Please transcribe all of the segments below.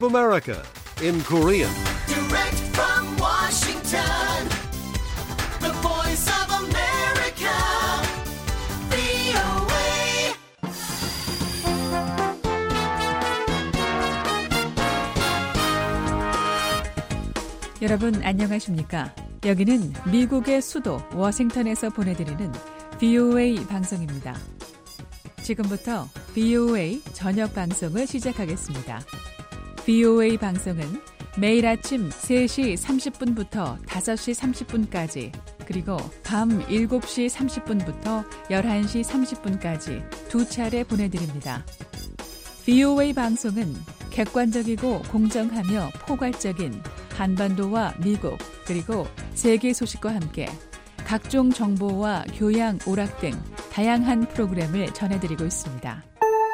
America in Korean. Direct from Washington, the voice of America, VOA. 여러분 안녕하십니까? 여기는 미국의 수도 워싱턴에서 보내드리는 VOA 방송입니다. 지금부터 VOA 저녁 방송을 시작하겠습니다. VOA 방송은 매일 아침 3시 30분부터 5시 30분까지 그리고 밤 7시 30분부터 11시 30분까지 두 차례 보내드립니다. VOA 방송은 객관적이고 공정하며 포괄적인 한반도와 미국 그리고 세계 소식과 함께 각종 정보와 교양, 오락 등 다양한 프로그램을 전해드리고 있습니다.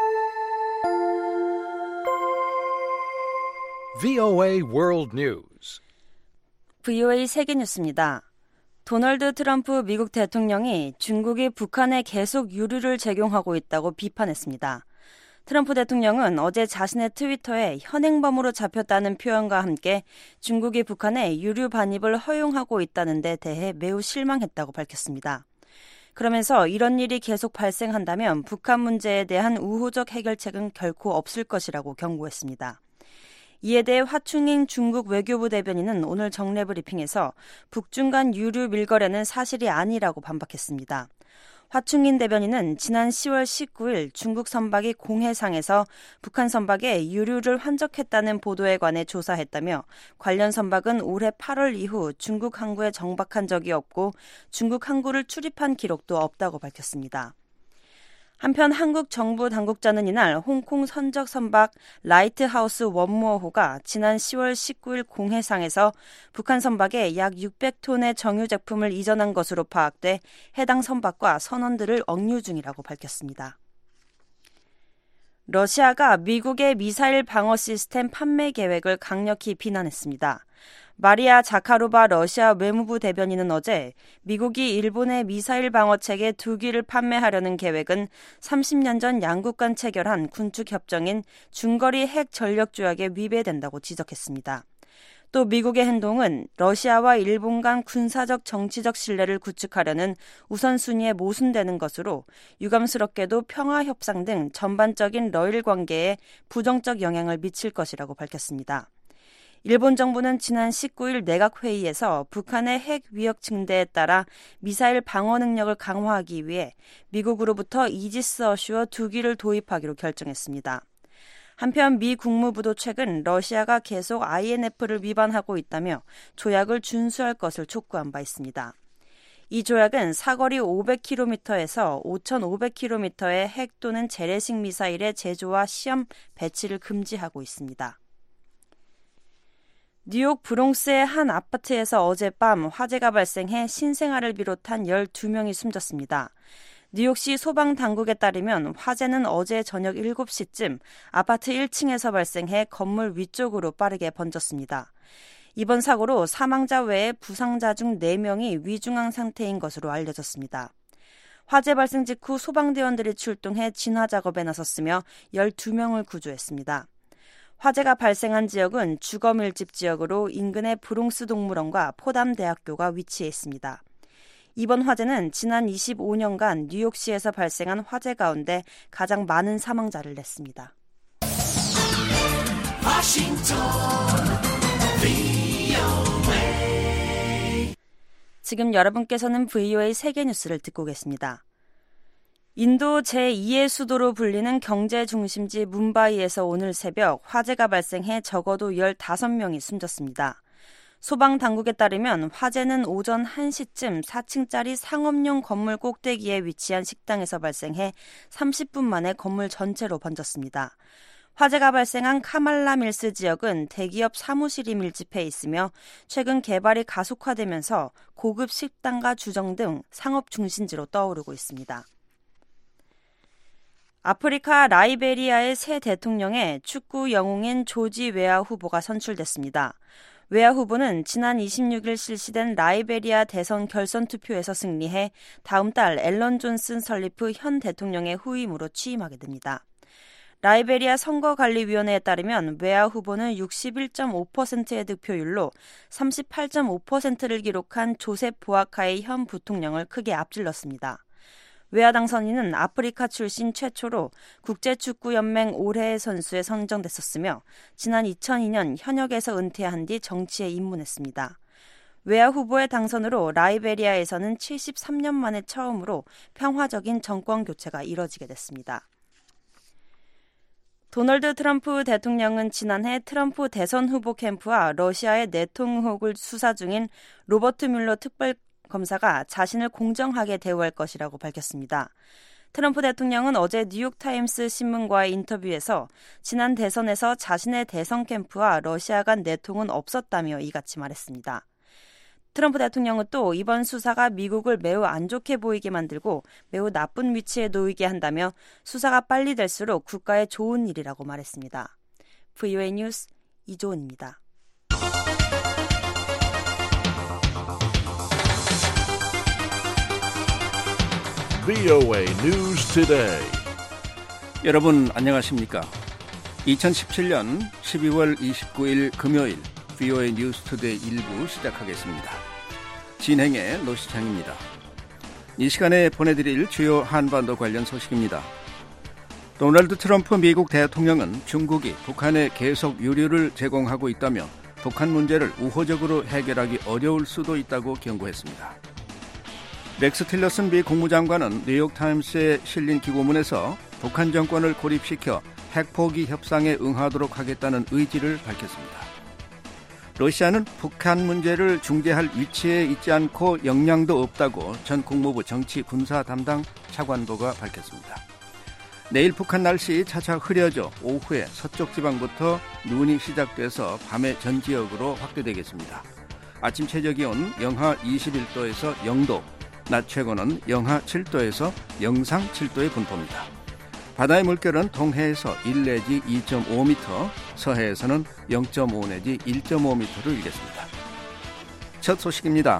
VOA World News. VOA 세계뉴스입니다. 도널드 트럼프 미국 대통령이 중국이 북한에 계속 유류를 제공하고 있다고 비판했습니다. 트럼프 대통령은 어제 자신의 트위터에 현행범으로 잡혔다는 표현과 함께 중국이 북한에 유류 반입을 허용하고 있다는 데 대해 매우 실망했다고 밝혔습니다. 그러면서 이런 일이 계속 발생한다면 북한 문제에 대한 우호적 해결책은 결코 없을 것이라고 경고했습니다. 이에 대해 화충잉 중국 외교부 대변인은 오늘 정례 브리핑에서 북중 간 유류 밀거래는 사실이 아니라고 반박했습니다. 화충인 대변인은 지난 10월 19일 중국 선박이 공해상에서 북한 선박에 유류를 환적했다는 보도에 관해 조사했다며 관련 선박은 올해 8월 이후 중국 항구에 정박한 적이 없고 중국 항구를 출입한 기록도 없다고 밝혔습니다. 한편 한국 정부 당국자는 이날 홍콩 선적 선박 라이트하우스 원무어호가 지난 10월 19일 공해상에서 북한 선박에 약 600톤의 정유 제품을 이전한 것으로 파악돼 해당 선박과 선원들을 억류 중이라고 밝혔습니다. 러시아가 미국의 미사일 방어 시스템 판매 계획을 강력히 비난했습니다. 마리아 자카로바 러시아 외무부 대변인은 어제 미국이 일본의 미사일 방어체계 2기를 판매하려는 계획은 30년 전 양국 간 체결한 군축 협정인 중거리 핵 전력 조약에 위배된다고 지적했습니다. 또 미국의 행동은 러시아와 일본 간 군사적 정치적 신뢰를 구축하려는 우선순위에 모순되는 것으로 유감스럽게도 평화협상 등 전반적인 러일 관계에 부정적 영향을 미칠 것이라고 밝혔습니다. 일본 정부는 지난 19일 내각회의에서 북한의 핵 위협 증대에 따라 미사일 방어 능력을 강화하기 위해 미국으로부터 이지스 어슈어 2기를 도입하기로 결정했습니다. 한편 미 국무부도 최근 러시아가 계속 INF를 위반하고 있다며 조약을 준수할 것을 촉구한 바 있습니다. 이 조약은 사거리 500km에서 5,500km의 핵 또는 재래식 미사일의 제조와 시험 배치를 금지하고 있습니다. 뉴욕 브롱스의 한 아파트에서 어젯밤 화재가 발생해 신생아를 비롯한 12명이 숨졌습니다. 뉴욕시 소방당국에 따르면 화재는 어제 저녁 7시쯤 아파트 1층에서 발생해 건물 위쪽으로 빠르게 번졌습니다. 이번 사고로 사망자 외에 부상자 중 4명이 위중한 상태인 것으로 알려졌습니다. 화재 발생 직후 소방대원들이 출동해 진화 작업에 나섰으며 12명을 구조했습니다. 화재가 발생한 지역은 주거 밀집 지역으로 인근의 브롱스 동물원과 포담 대학교가 위치해 있습니다. 이번 화재는 지난 25년간 뉴욕시에서 발생한 화재 가운데 가장 많은 사망자를 냈습니다. 지금 여러분께서는 VOA 세계뉴스를 듣고 계십니다. 인도 제2의 수도로 불리는 경제 중심지 뭄바이에서 오늘 새벽 화재가 발생해 적어도 15명이 숨졌습니다. 소방당국에 따르면 화재는 오전 1시쯤 4층짜리 상업용 건물 꼭대기에 위치한 식당에서 발생해 30분 만에 건물 전체로 번졌습니다. 화재가 발생한 카말라 밀스 지역은 대기업 사무실이 밀집해 있으며 최근 개발이 가속화되면서 고급 식당과 주정 등 상업 중심지로 떠오르고 있습니다. 아프리카 라이베리아의 새 대통령에 축구 영웅인 조지 웨아 후보가 선출됐습니다. 웨아 후보는 지난 26일 실시된 라이베리아 대선 결선 투표에서 승리해 다음 달 앨런 존슨 설리프 현 대통령의 후임으로 취임하게 됩니다. 라이베리아 선거관리위원회에 따르면 웨아 후보는 61.5%의 득표율로 38.5%를 기록한 조셉 보아카이 현 부통령을 크게 앞질렀습니다. 웨아 당선인은 아프리카 출신 최초로 국제축구연맹 올해의 선수에 선정됐었으며 지난 2002년 현역에서 은퇴한 뒤 정치에 입문했습니다. 웨아 후보의 당선으로 라이베리아에서는 73년 만에 처음으로 평화적인 정권 교체가 이뤄지게 됐습니다. 도널드 트럼프 대통령은 지난해 트럼프 대선 후보 캠프와 러시아의 내통 의혹을 수사 중인 로버트 뮬러 특별검사가 자신을 공정하게 대우할 것이라고 밝혔습니다. 트럼프 대통령은 어제 뉴욕타임스 신문과의 인터뷰에서 지난 대선에서 자신의 대선 캠프와 러시아 간 내통은 없었다며 이같이 말했습니다. 트럼프 대통령은 또 이번 수사가 미국을 매우 안 좋게 보이게 만들고 매우 나쁜 위치에 놓이게 한다며 수사가 빨리 될수록 국가에 좋은 일이라고 말했습니다. VOA 뉴스 이조은입니다. VOA News Today. 여러분 안녕하십니까? 2017년 12월 29일 금요일 VOA 뉴스 투데이 1부 시작하겠습니다. 진행의 노시창입니다. 이 시간에 보내드릴 주요 한반도 관련 소식입니다. 도널드 트럼프 미국 대통령은 중국이 북한에 계속 유류를 제공하고 있다며 북한 문제를 우호적으로 해결하기 어려울 수도 있다고 경고했습니다. 렉스 틸러슨 미 국무장관은 뉴욕타임스에 실린 기고문에서 북한 정권을 고립시켜 핵포기 협상에 응하도록 하겠다는 의지를 밝혔습니다. 러시아는 북한 문제를 중재할 위치에 있지 않고 역량도 없다고 전 국무부 정치 군사 담당 차관보가 밝혔습니다. 내일 북한 날씨 차차 흐려져 오후에 서쪽 지방부터 눈이 시작돼서 밤에 전 지역으로 확대되겠습니다. 아침 최저기온 영하 21도에서 0도, 낮 최고는 영하 7도에서 영상 7도의 분포입니다. 바다의 물결은 동해에서 1 내지 2.5m, 서해에서는 0.5 내지 1.5m를 일겠습니다. 첫 소식입니다.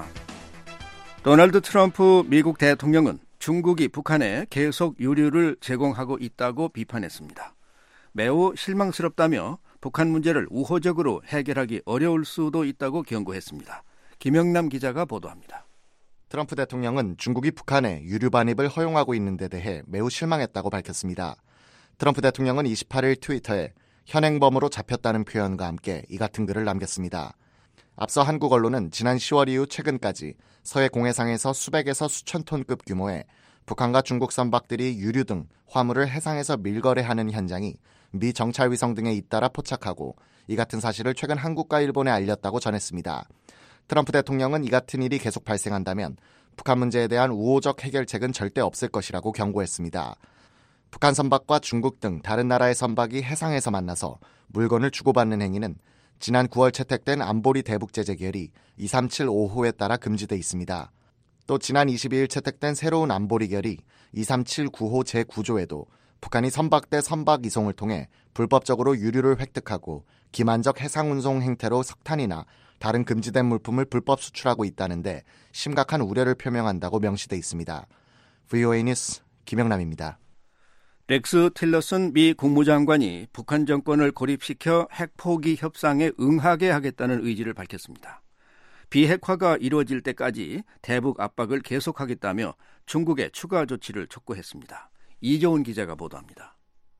도널드 트럼프 미국 대통령은 중국이 북한에 계속 유류를 제공하고 있다고 비판했습니다. 매우 실망스럽다며 북한 문제를 우호적으로 해결하기 어려울 수도 있다고 경고했습니다. 김영남 기자가 보도합니다. 트럼프 대통령은 중국이 북한에 유류 반입을 허용하고 있는 데 대해 매우 실망했다고 밝혔습니다. 트럼프 대통령은 28일 트위터에 현행범으로 잡혔다는 표현과 함께 이 같은 글을 남겼습니다. 앞서 한국 언론은 지난 10월 이후 최근까지 서해 공해상에서 수백에서 수천 톤급 규모의 북한과 중국 선박들이 유류 등 화물을 해상에서 밀거래하는 현장이 미 정찰위성 등에 잇따라 포착하고 이 같은 사실을 최근 한국과 일본에 알렸다고 전했습니다. 트럼프 대통령은 이 같은 일이 계속 발생한다면 북한 문제에 대한 우호적 해결책은 절대 없을 것이라고 경고했습니다. 북한 선박과 중국 등 다른 나라의 선박이 해상에서 만나서 물건을 주고받는 행위는 지난 9월 채택된 안보리 대북제재 결의 2375호에 따라 금지돼 있습니다. 또 지난 22일 채택된 새로운 안보리 결의 2379호 제9조에도 북한이 선박 대 선박 이송을 통해 불법적으로 유류를 획득하고 기만적 해상 운송 행태로 석탄이나 다른 금지된 물품을 불법 수출하고 있다는데 심각한 우려를 표명한다고 명시돼 있습니다. VOA 뉴스 김영남입니다. 렉스 틸러슨 미 국무장관이 북한 정권을 고립시켜 핵포기 협상에 응하게 하겠다는 의지를 밝혔습니다. 비핵화가 이루어질 때까지 대북 압박을 계속하겠다며 중국의 추가 조치를 촉구했습니다. 이조은 기자가 보도합니다.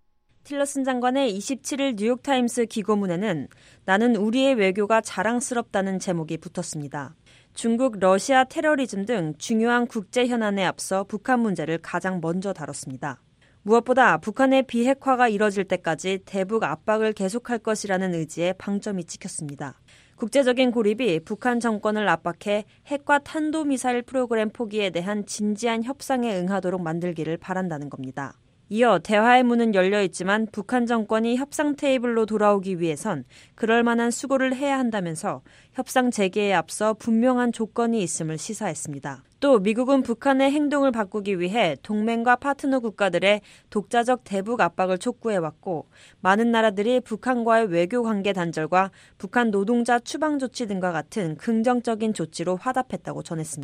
틸러슨 장관의 27일 뉴욕타임스 기고문에는 나는 우리의 외교가 자랑스럽다는 제목이 붙었습니다. 중국, 러시아 테러리즘 등 중요한 국제 현안에 앞서 북한 문제를 가장 먼저 다뤘습니다. 무엇보다 북한의 비핵화가 이뤄질 때까지 대북 압박을 계속할 것이라는 의지에 방점이 찍혔습니다. 국제적인 고립이 북한 정권을 압박해 핵과 탄도미사일 프로그램 포기에 대한 진지한 협상에 응하도록 만들기를 바란다는 겁니다. 이어 대화의 문은 열려 있지만 북한 정권이 협상 테이블로 돌아오기 위해선 그럴 만한 수고를 해야 한다면서 협상 재개에 앞서 분명한 조건이 있음을 시사했습니다. 또 미국은 북한의 행동을 바꾸기 위해 동맹과 파트너 국가들의 독자적 대북 압박을 촉구해왔고 많은 나라들이 북한과의 외교 관계 단절과 북한 노동자 추방 조치 등과 같은 긍정적인 조치로 화답했다고 전했습니다.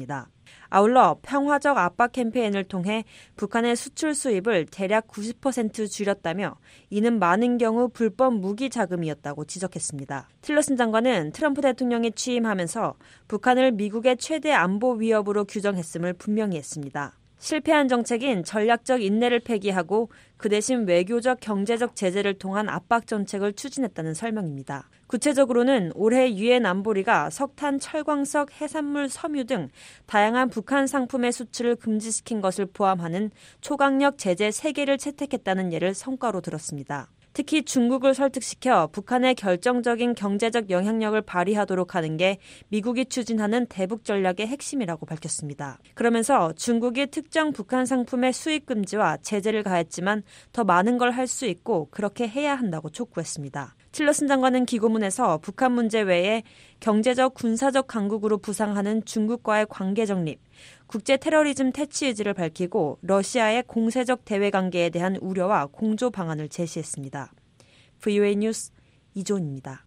아울러 평화적 압박 캠페인을 통해 북한의 수출 수입을 대략 90% 줄였다며 이는 많은 경우 불법 무기 자금이었다고 지적했습니다. 틸러슨 장관은 트럼프 대통령이 취임하면서 북한을 미국의 최대 안보 위협으로 규정했음을 분명히 했습니다. 실패한 정책인 전략적 인내를 폐기하고 그 대신 외교적 경제적 제재를 통한 압박 정책을 추진했다는 설명입니다. 구체적으로는 올해 유엔 안보리가 석탄, 철광석, 해산물, 섬유 등 다양한 북한 상품의 수출을 금지시킨 것을 포함하는 초강력 제재 3개를 채택했다는 예를 성과로 들었습니다. 특히 중국을 설득시켜 북한의 결정적인 경제적 영향력을 발휘하도록 하는 게 미국이 추진하는 대북 전략의 핵심이라고 밝혔습니다. 그러면서 중국이 특정 북한 상품의 수입 금지와 제재를 가했지만 더 많은 걸 할 수 있고 그렇게 해야 한다고 촉구했습니다. 틸러슨 장관은 기고문에서 북한 문제 외에 경제적, 군사적 강국으로 부상하는 중국과의 관계 정립, 국제 테러리즘 퇴치 의지를 밝히고 러시아의 공세적 대외 관계에 대한 우려와 공조 방안을 제시했습니다. VOA 뉴스 이존입니다.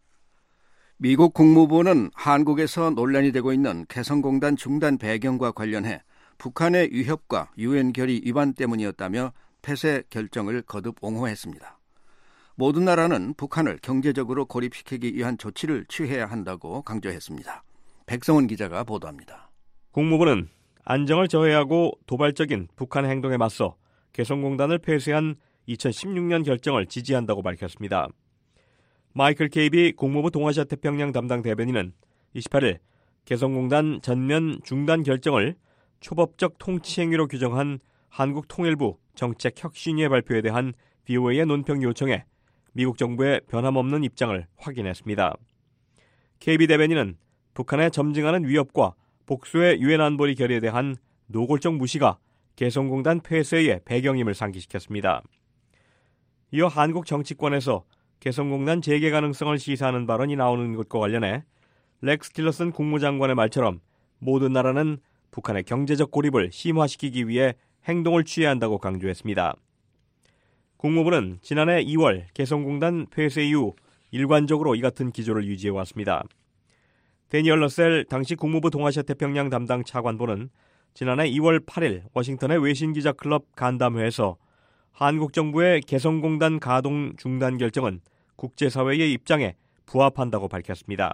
미국 국무부는 한국에서 논란이 되고 있는 개성공단 중단 배경과 관련해 북한의 위협과 유엔 결의 위반 때문이었다며 폐쇄 결정을 거듭 옹호했습니다. 모든 나라는 북한을 경제적으로 고립시키기 위한 조치를 취해야 한다고 강조했습니다. 백성원 기자가 보도합니다. 국무부는 안정을 저해하고 도발적인 북한의 행동에 맞서 개성공단을 폐쇄한 2016년 결정을 지지한다고 밝혔습니다. 마이클 케이비 국무부 동아시아 태평양 담당 대변인은 28일 개성공단 전면 중단 결정을 초법적 통치 행위로 규정한 한국통일부 정책혁신위의 발표에 대한 VOA의 논평 요청에 미국 정부의 변함없는 입장을 확인했습니다. 케이비 대변인은 북한의 점증하는 위협과 복수의 유엔 안보리 결의에 대한 노골적 무시가 개성공단 폐쇄의 배경임을 상기시켰습니다. 이어 한국 정치권에서 개성공단 재개 가능성을 시사하는 발언이 나오는 것과 관련해 렉스 틸러슨 국무장관의 말처럼 모든 나라는 북한의 경제적 고립을 심화시키기 위해 행동을 취해야 한다고 강조했습니다. 국무부는 지난해 2월 개성공단 폐쇄 이후 일관적으로 이 같은 기조를 유지해왔습니다. 데니얼 러셀 당시 국무부 동아시아 태평양 담당 차관보는 지난해 2월 8일 워싱턴의 외신기자클럽 간담회에서 한국 정부의 개성공단 가동 중단 결정은 국제사회의 입장에 부합한다고 밝혔습니다.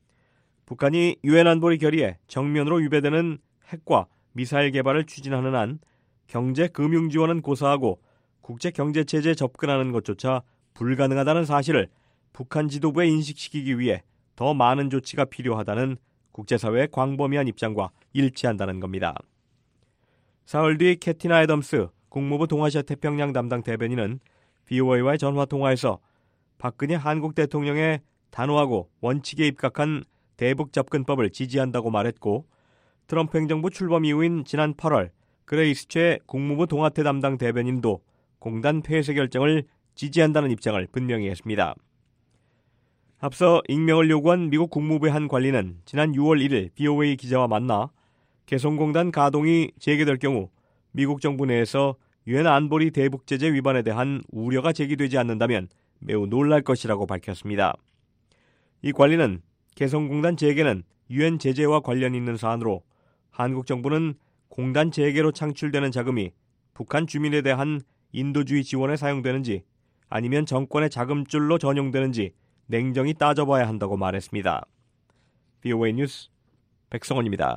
북한이 유엔 안보리 결의에 정면으로 위배되는 핵과 미사일 개발을 추진하는 한 경제 금융 지원은 고사하고 국제 경제 체제에 접근하는 것조차 불가능하다는 사실을 북한 지도부에 인식시키기 위해 더 많은 조치가 필요하다는 국제사회의 광범위한 입장과 일치한다는 겁니다. 사흘 뒤 캐티나 애덤스 국무부 동아시아 태평양 담당 대변인은 VOA와의 전화통화에서 박근혜 한국 대통령의 단호하고 원칙에 입각한 대북 접근법을 지지한다고 말했고 트럼프 행정부 출범 이후인 지난 8월 그레이스 최 국무부 동아태 담당 대변인도 공단 폐쇄 결정을 지지한다는 입장을 분명히 했습니다. 앞서 익명을 요구한 미국 국무부의 한 관리는 지난 6월 1일 VOA 기자와 만나 개성공단 가동이 재개될 경우 미국 정부 내에서 유엔 안보리 대북 제재 위반에 대한 우려가 제기되지 않는다면 매우 놀랄 것이라고 밝혔습니다. 이 관리는 개성공단 재개는 유엔 제재와 관련 있는 사안으로 한국 정부는 공단 재개로 창출되는 자금이 북한 주민에 대한 인도주의 지원에 사용되는지 아니면 정권의 자금줄로 전용되는지 냉정히 따져봐야 한다고 말했습니다. VOA 뉴스 백성원입니다.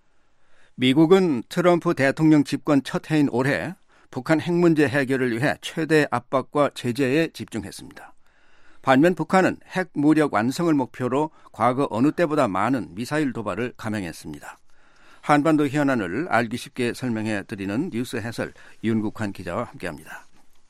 미국은 트럼프 대통령 집권 첫 해인 올해 북한 핵 문제 해결을 위해 최대 압박과 제재에 집중했습니다. 반면 북한은 핵 무력 완성을 목표로 과거 어느 때보다 많은 미사일 도발을 감행했습니다. 한반도 현안을 알기 쉽게 설명해 드리는 뉴스 해설 윤국환 기자와 함께합니다.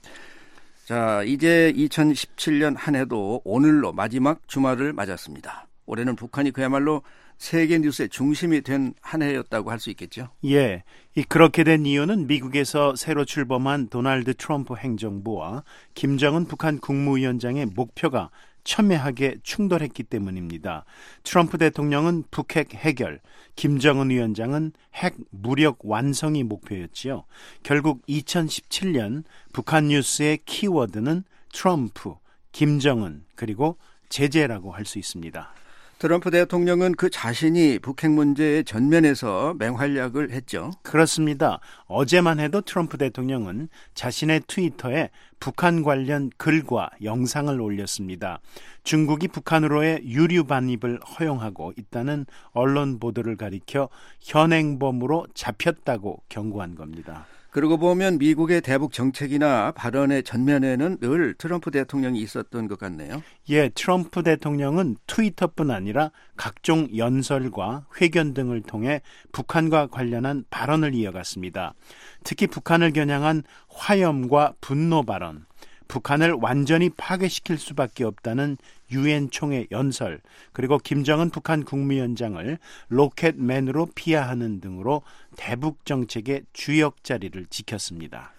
자, 이제 2017년 한 해도 오늘로 마지막 주말을 맞았습니다. 올해는 북한이 그야말로 세계 뉴스의 중심이 된 한 해였다고 할 수 있겠죠? 예, 그렇게 된 이유는 미국에서 새로 출범한 도널드 트럼프 행정부와 김정은 북한 국무위원장의 목표가 첨예하게 충돌했기 때문입니다. 트럼프 대통령은 북핵 해결, 김정은 위원장은 핵 무력 완성이 목표였지요. 결국 2017년 북한 뉴스의 키워드는 트럼프, 김정은, 그리고 제재라고 할 수 있습니다. 트럼프 대통령은 그 자신이 북핵 문제의 전면에서 맹활약을 했죠. 그렇습니다. 어제만 해도 트럼프 대통령은 자신의 트위터에 북한 관련 글과 영상을 올렸습니다. 중국이 북한으로의 유류 반입을 허용하고 있다는 언론 보도를 가리켜 현행범으로 잡혔다고 경고한 겁니다. 그러고 보면 미국의 대북 정책이나 발언의 전면에는 늘 트럼프 대통령이 있었던 것 같네요. 예, 트럼프 대통령은 트위터뿐 아니라 각종 연설과 회견 등을 통해 북한과 관련한 발언을 이어갔습니다. 특히 북한을 겨냥한 화염과 분노 발언, 북한을 완전히 파괴시킬 수밖에 없다는 유엔 총회 연설, 그리고 김정은 북한 국무위원장을 로켓맨으로 비하하는 등으로 대북 정책의 주역 자리를 지켰습니다.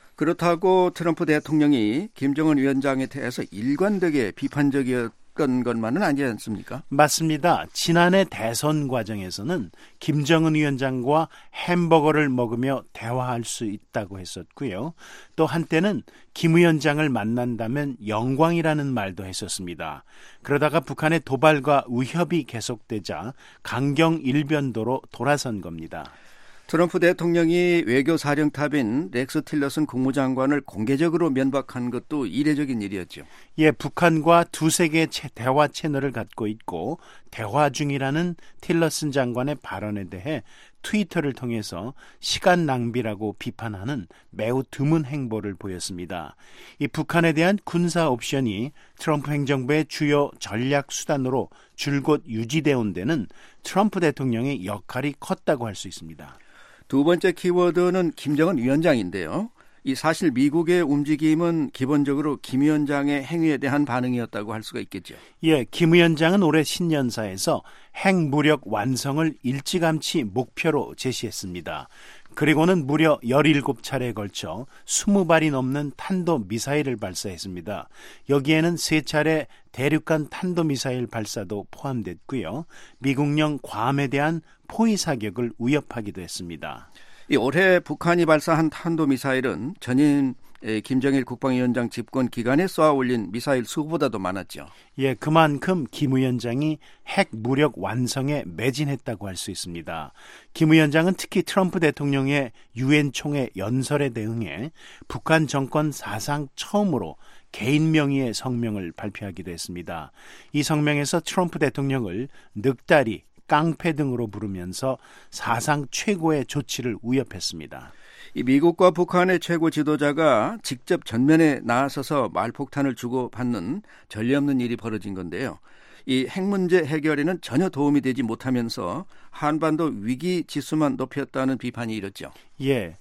그렇다고 트럼프 대통령이 김정은 위원장에 대해서 일관되게 비판적이었던 것만은 아니지 않습니까? 맞습니다. 지난해 대선 과정에서는 김정은 위원장과 햄버거를 먹으며 대화할 수 있다고 했었고요. 또 한때는 김 위원장을 만난다면 영광이라는 말도 했었습니다. 그러다가 북한의 도발과 위협이 계속되자 강경 일변도로 돌아선 겁니다. 트럼프 대통령이 외교사령탑인 렉스 틸러슨 국무장관을 공개적으로 면박한 것도 이례적인 일이었죠. 예, 북한과 두세 개의 대화 채널을 갖고 있고 대화 중이라는 틸러슨 장관의 발언에 대해 트위터를 통해서 시간 낭비라고 비판하는 매우 드문 행보를 보였습니다. 이 북한에 대한 군사 옵션이 트럼프 행정부의 주요 전략 수단으로 줄곧 유지되어 온 데는 트럼프 대통령의 역할이 컸다고 할 수 있습니다. 두 번째 키워드는 김정은 위원장인데요. 이 사실 미국의 움직임은 기본적으로 김 위원장의 행위에 대한 반응이었다고 할 수가 있겠죠. 예, 김 위원장은 올해 신년사에서 핵무력 완성을 일찌감치 목표로 제시했습니다. 그리고는 무려 17차례에 걸쳐 20발이 넘는 탄도미사일을 발사했습니다. 여기에는 3차례 대륙간 탄도미사일 발사도 포함됐고요. 미국령 괌에 대한 포위 사격을 위협하기도 했습니다. 올해 북한이 발사한 탄도미사일은 전임 김정일 국방위원장 집권 기간에 쏘아 올린 미사일 수보다도 많았죠. 예, 그만큼 김 위원장이 핵 무력 완성에 매진했다고 할 수 있습니다. 김 위원장은 특히 트럼프 대통령의 유엔 총회 연설에 대응해 북한 정권 사상 처음으로 개인 명의의 성명을 발표하기도 했습니다. 이 성명에서 트럼프 대통령을 늑다리, 깡패 등으로 부르면서 사상 최고의 조치를 위협했습니다. 이 미국과 북한의 최고 지도자가 직접 전면에 나서서 말폭탄을 주고받는 전례 없는 일이 벌어진 건데요. 이 핵 문제 해결에는 전혀 도움이 되지 못하면서 한반도 위기 지수만 높였다는 비판이 일었죠. 예.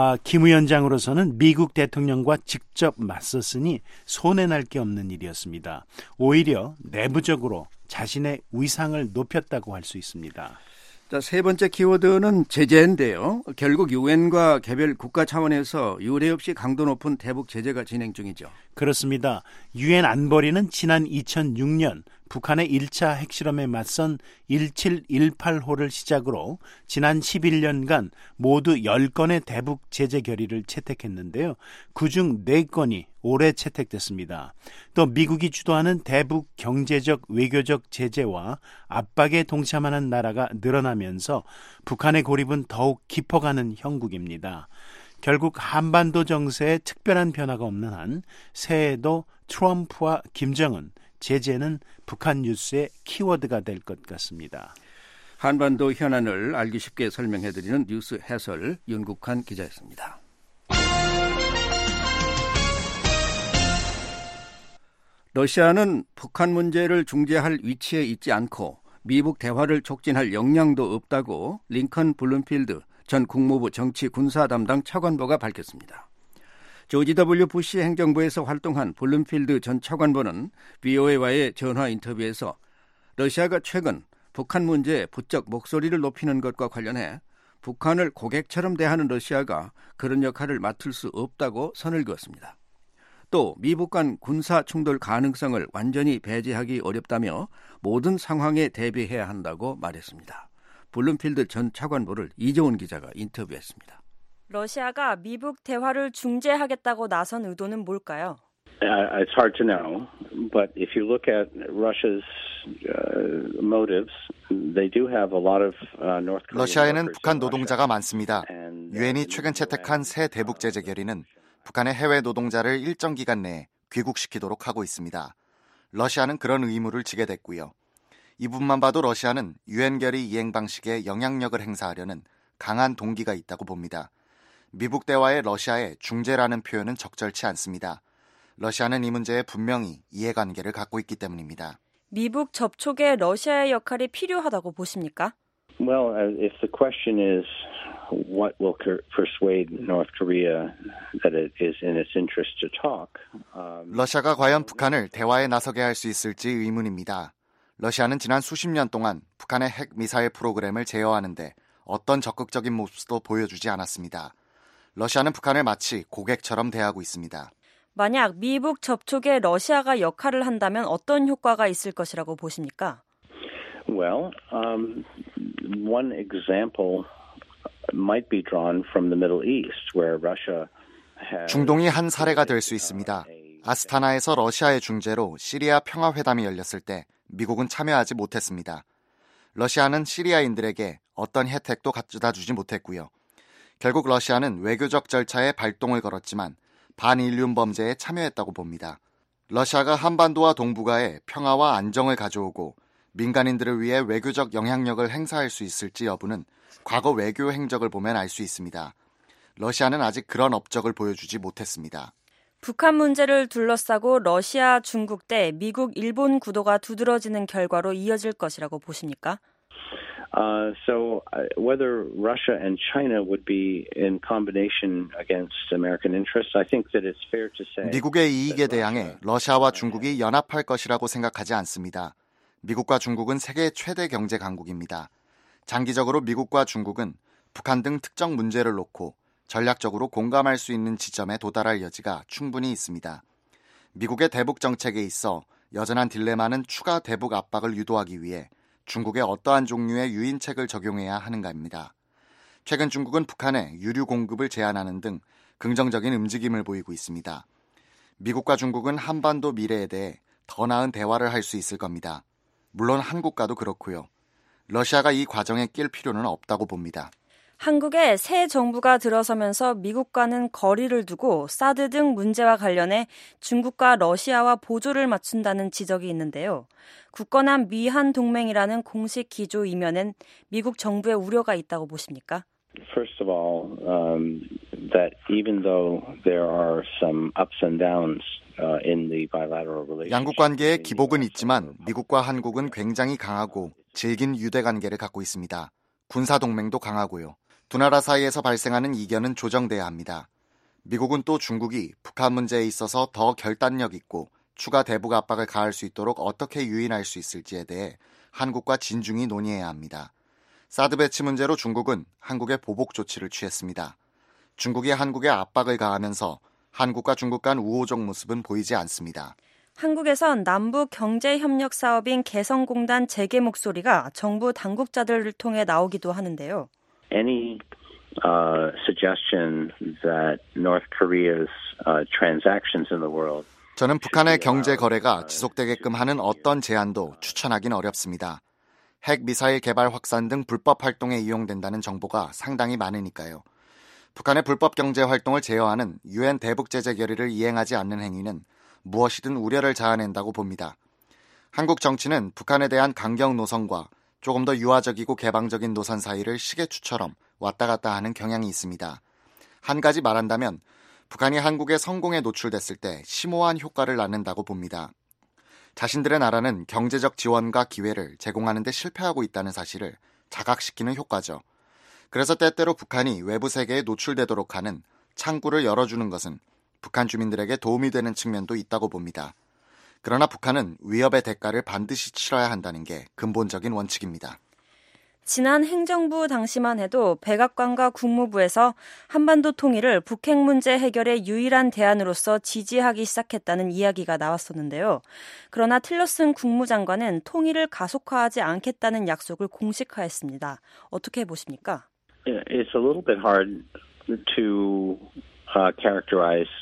김 위원장으로서는 미국 대통령과 직접 맞섰으니 손해날 게 없는 일이었습니다. 오히려 내부적으로 자신의 위상을 높였다고 할 수 있습니다. 자, 세 번째 키워드는 제재인데요. 결국 유엔과 개별 국가 차원에서 유례 없이 강도 높은 대북 제재가 진행 중이죠. 그렇습니다. 유엔 안보리는 지난 2006년 북한의 1차 핵실험에 맞선 1718호를 시작으로 지난 11년간 모두 10건의 대북 제재 결의를 채택했는데요. 그중 4건이 올해 채택됐습니다. 또 미국이 주도하는 대북 경제적, 외교적 제재와 압박에 동참하는 나라가 늘어나면서 북한의 고립은 더욱 깊어가는 형국입니다. 결국 한반도 정세에 특별한 변화가 없는 한 새해에도 트럼프와 김정은, 제재는 북한 뉴스의 키워드가 될 것 같습니다. 한반도 현안을 알기 쉽게 설명해드리는 뉴스 해설 윤국한 기자였습니다. 러시아는 북한 문제를 중재할 위치에 있지 않고 미북 대화를 촉진할 역량도 없다고 링컨 블룸필드 전 국무부 정치 군사 담당 차관보가 밝혔습니다. 조지 W. 부시 행정부에서 활동한 블룸필드 전 차관보는 VOA와의 전화 인터뷰에서 러시아가 최근 북한 문제에 부쩍 목소리를 높이는 것과 관련해 북한을 고객처럼 대하는 러시아가 그런 역할을 맡을 수 없다고 선을 그었습니다. 또 미북 간 군사 충돌 가능성을 완전히 배제하기 어렵다며 모든 상황에 대비해야 한다고 말했습니다. 블룸필드 전 차관보를 이재훈 기자가 인터뷰했습니다. 러시아가 미북 대화를 중재하겠다고 나선 의도는 뭘까요? It's hard to know, but if you look at Russia's motives, they do have a lot of North Korean 러시아에는 북한 노동자가 많습니다. 유엔이 최근 채택한 새 대북 제재 결의는 북한의 해외 노동자를 일정 기간 내에 귀국시키도록 하고 있습니다. 러시아는 그런 의무를 지게 됐고요. 이 부분만 봐도 러시아는 유엔 결의 이행 방식에 영향력을 행사하려는 강한 동기가 있다고 봅니다. 미국 대화에 러시아의 중재라는 표현은 적절치 않습니다. 러시아는 이 문제에 분명히 이해관계를 갖고 있기 때문입니다. 미북 접촉에 러시아의 역할이 필요하다고 보십니까? Well, if the question is what will persuade North Korea that it is in its interest to talk, 러시아가 과연 북한을 대화에 나서게 할 수 있을지 의문입니다. 러시아는 지난 수십 년 동안 북한의 핵 미사일 프로그램을 제어하는 데 어떤 적극적인 모습도 보여주지 않았습니다. 러시아는 북한을 마치 고객처럼 대하고 있습니다. 만약 미북 접촉에 러시아가 역할을 한다면 어떤 효과가 있을 것이라고 보십니까? Well, one example might be drawn from the Middle East, where Russia has... 중동이 한 사례가 될 수 있습니다. 아스타나에서 러시아의 중재로 시리아 평화회담이 열렸을 때 미국은 참여하지 못했습니다. 러시아는 시리아인들에게 어떤 혜택도 갖다 주지 못했고요. 결국 러시아는 외교적 절차에 발동을 걸었지만 반인륜 범죄에 참여했다고 봅니다. 러시아가 한반도와 동북아에 평화와 안정을 가져오고 민간인들을 위해 외교적 영향력을 행사할 수 있을지 여부는 과거 외교 행적을 보면 알 수 있습니다. 러시아는 아직 그런 업적을 보여주지 못했습니다. 북한 문제를 둘러싸고 러시아, 중국 대 미국, 일본 구도가 두드러지는 결과로 이어질 것이라고 보십니까? So whether Russia and China would be in combination against American interests, I think that it's fair to say. 미국의 이익에 대항해 러시아와 중국이 연합할 것이라고 생각하지 않습니다. 미국과 중국은 세계 최대 경제 강국입니다. 장기적으로 미국과 중국은 북한 등 특정 문제를 놓고 전략적으로 공감할 수 있는 지점에 도달할 여지가 충분히 있습니다. 미국의 대북 정책에 있어 여전한 딜레마는 추가 대북 압박을 유도하기 위해 중국에 어떠한 종류의 유인책을 적용해야 하는가입니다. 최근 중국은 북한에 유류 공급을 제한하는 등 긍정적인 움직임을 보이고 있습니다. 미국과 중국은 한반도 미래에 대해 더 나은 대화를 할 수 있을 겁니다. 물론 한국과도 그렇고요. 러시아가 이 과정에 낄 필요는 없다고 봅니다. 한국의 새 정부가 들어서면서 미국과는 거리를 두고 사드 등 문제와 관련해 중국과 러시아와 보조를 맞춘다는 지적이 있는데요. 굳건한 미한 동맹이라는 공식 기조 이면엔 미국 정부의 우려가 있다고 보십니까? First of all, that even though there are some ups and downs in the bilateral relationship, 양국 관계에 기복은 있지만 미국과 한국은 굉장히 강하고 질긴 유대 관계를 갖고 있습니다. 군사 동맹도 강하고요. 두 나라 사이에서 발생하는 이견은 조정돼야 합니다. 미국은 또 중국이 북한 문제에 있어서 더 결단력 있고 추가 대북 압박을 가할 수 있도록 어떻게 유인할 수 있을지에 대해 한국과 진중히 논의해야 합니다. 사드 배치 문제로 중국은 한국의 보복 조치를 취했습니다. 중국이 한국에 압박을 가하면서 한국과 중국 간 우호적 모습은 보이지 않습니다. 한국에선 남북 경제협력 사업인 개성공단 재개 목소리가 정부 당국자들을 통해 나오기도 하는데요. Any suggestion that North Korea's transactions in the world 저는 북한의 경제 거래가 지속되게끔 하는 어떤 제안도 추천하긴 어렵습니다. 핵 미사일 개발 확산 등 불법 활동에 이용된다는 정보가 상당히 많으니까요. 북한의 불법 경제 활동을 제어하는 유엔 대북 제재 결의를 이행하지 않는 행위는 무엇이든 우려를 자아낸다고 봅니다. 한국 정치는 북한에 대한 강경 노선과 조금 더 유화적이고 개방적인 노선 사이를 시계추처럼 왔다 갔다 하는 경향이 있습니다. 한 가지 말한다면 북한이 한국의 성공에 노출됐을 때 심오한 효과를 낳는다고 봅니다. 자신들의 나라는 경제적 지원과 기회를 제공하는 데 실패하고 있다는 사실을 자각시키는 효과죠. 그래서 때때로 북한이 외부 세계에 노출되도록 하는 창구를 열어주는 것은 북한 주민들에게 도움이 되는 측면도 있다고 봅니다. 그러나 북한은 위협의 대가를 반드시 치러야 한다는 게 근본적인 원칙입니다. 지난 행정부 당시만 해도 백악관과 국무부에서 한반도 통일을 북핵 문제 해결의 유일한 대안으로서 지지하기 시작했다는 이야기가 나왔었는데요. 그러나 틸러슨 국무장관은 통일을 가속화하지 않겠다는 약속을 공식화했습니다. 어떻게 보십니까? It's a little bit hard to characterize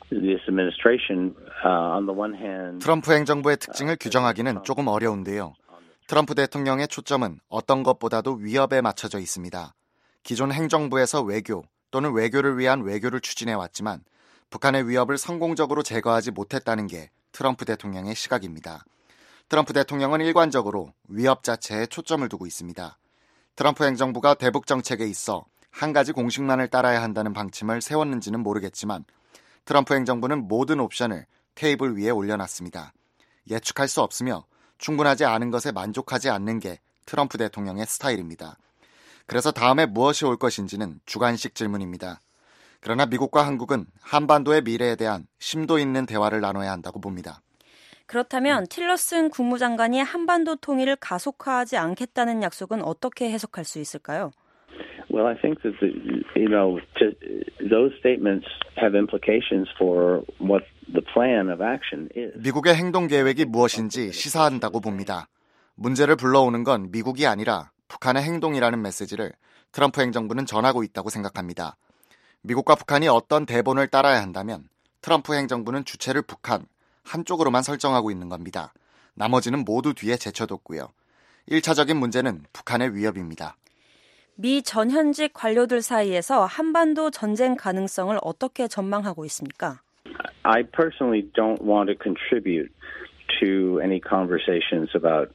this administration, on the one hand, 트럼프 행정부의 특징을 규정하기는 조금 어려운데요. 트럼프 대통령의 초점은 어떤 것보다도 위협에 맞춰져 있습니다. 기존 행정부에서 외교 또는 외교를 위한 외교를 추진해왔지만 북한의 위협을 성공적으로 제거하지 못했다는 게 트럼프 대통령의 시각입니다. 트럼프 대통령은 일관적으로 위협 자체에 초점을 두고 있습니다. 트럼프 행정부가 대북 정책에 있어 한 가지 공식만을 따라야 한다는 방침을 세웠는지는 모르겠지만 트럼프 행정부는 모든 옵션을 테이블 위에 올려놨습니다. 예측할 수 없으며 충분하지 않은 것에 만족하지 않는 게 트럼프 대통령의 스타일입니다. 그래서 다음에 무엇이 올 것인지는 주관식 질문입니다. 그러나 미국과 한국은 한반도의 미래에 대한 심도 있는 대화를 나눠야 한다고 봅니다. 그렇다면 틸러슨 국무장관이 한반도 통일을 가속화하지 않겠다는 약속은 어떻게 해석할 수 있을까요? well, I think that those statements have implications for what the plan of action is. 미국의 행동 계획이 무엇인지 시사한다고 봅니다. 문제를 불러오는 건 미국이 아니라 북한의 행동이라는 메시지를 트럼프 행정부는 전하고 있다고 생각합니다. 미국과 북한이 어떤 대본을 따라야 한다면 트럼프 행정부는 주체를 북한 한쪽으로만 설정하고 있는 겁니다. 나머지는 모두 뒤에 제쳐뒀고요. 1차적인 문제는 북한의 위협입니다. 미 전현직 관료들 사이에서 한반도 전쟁 가능성을 어떻게 전망하고 있습니까? I personally don't want to contribute to any conversations about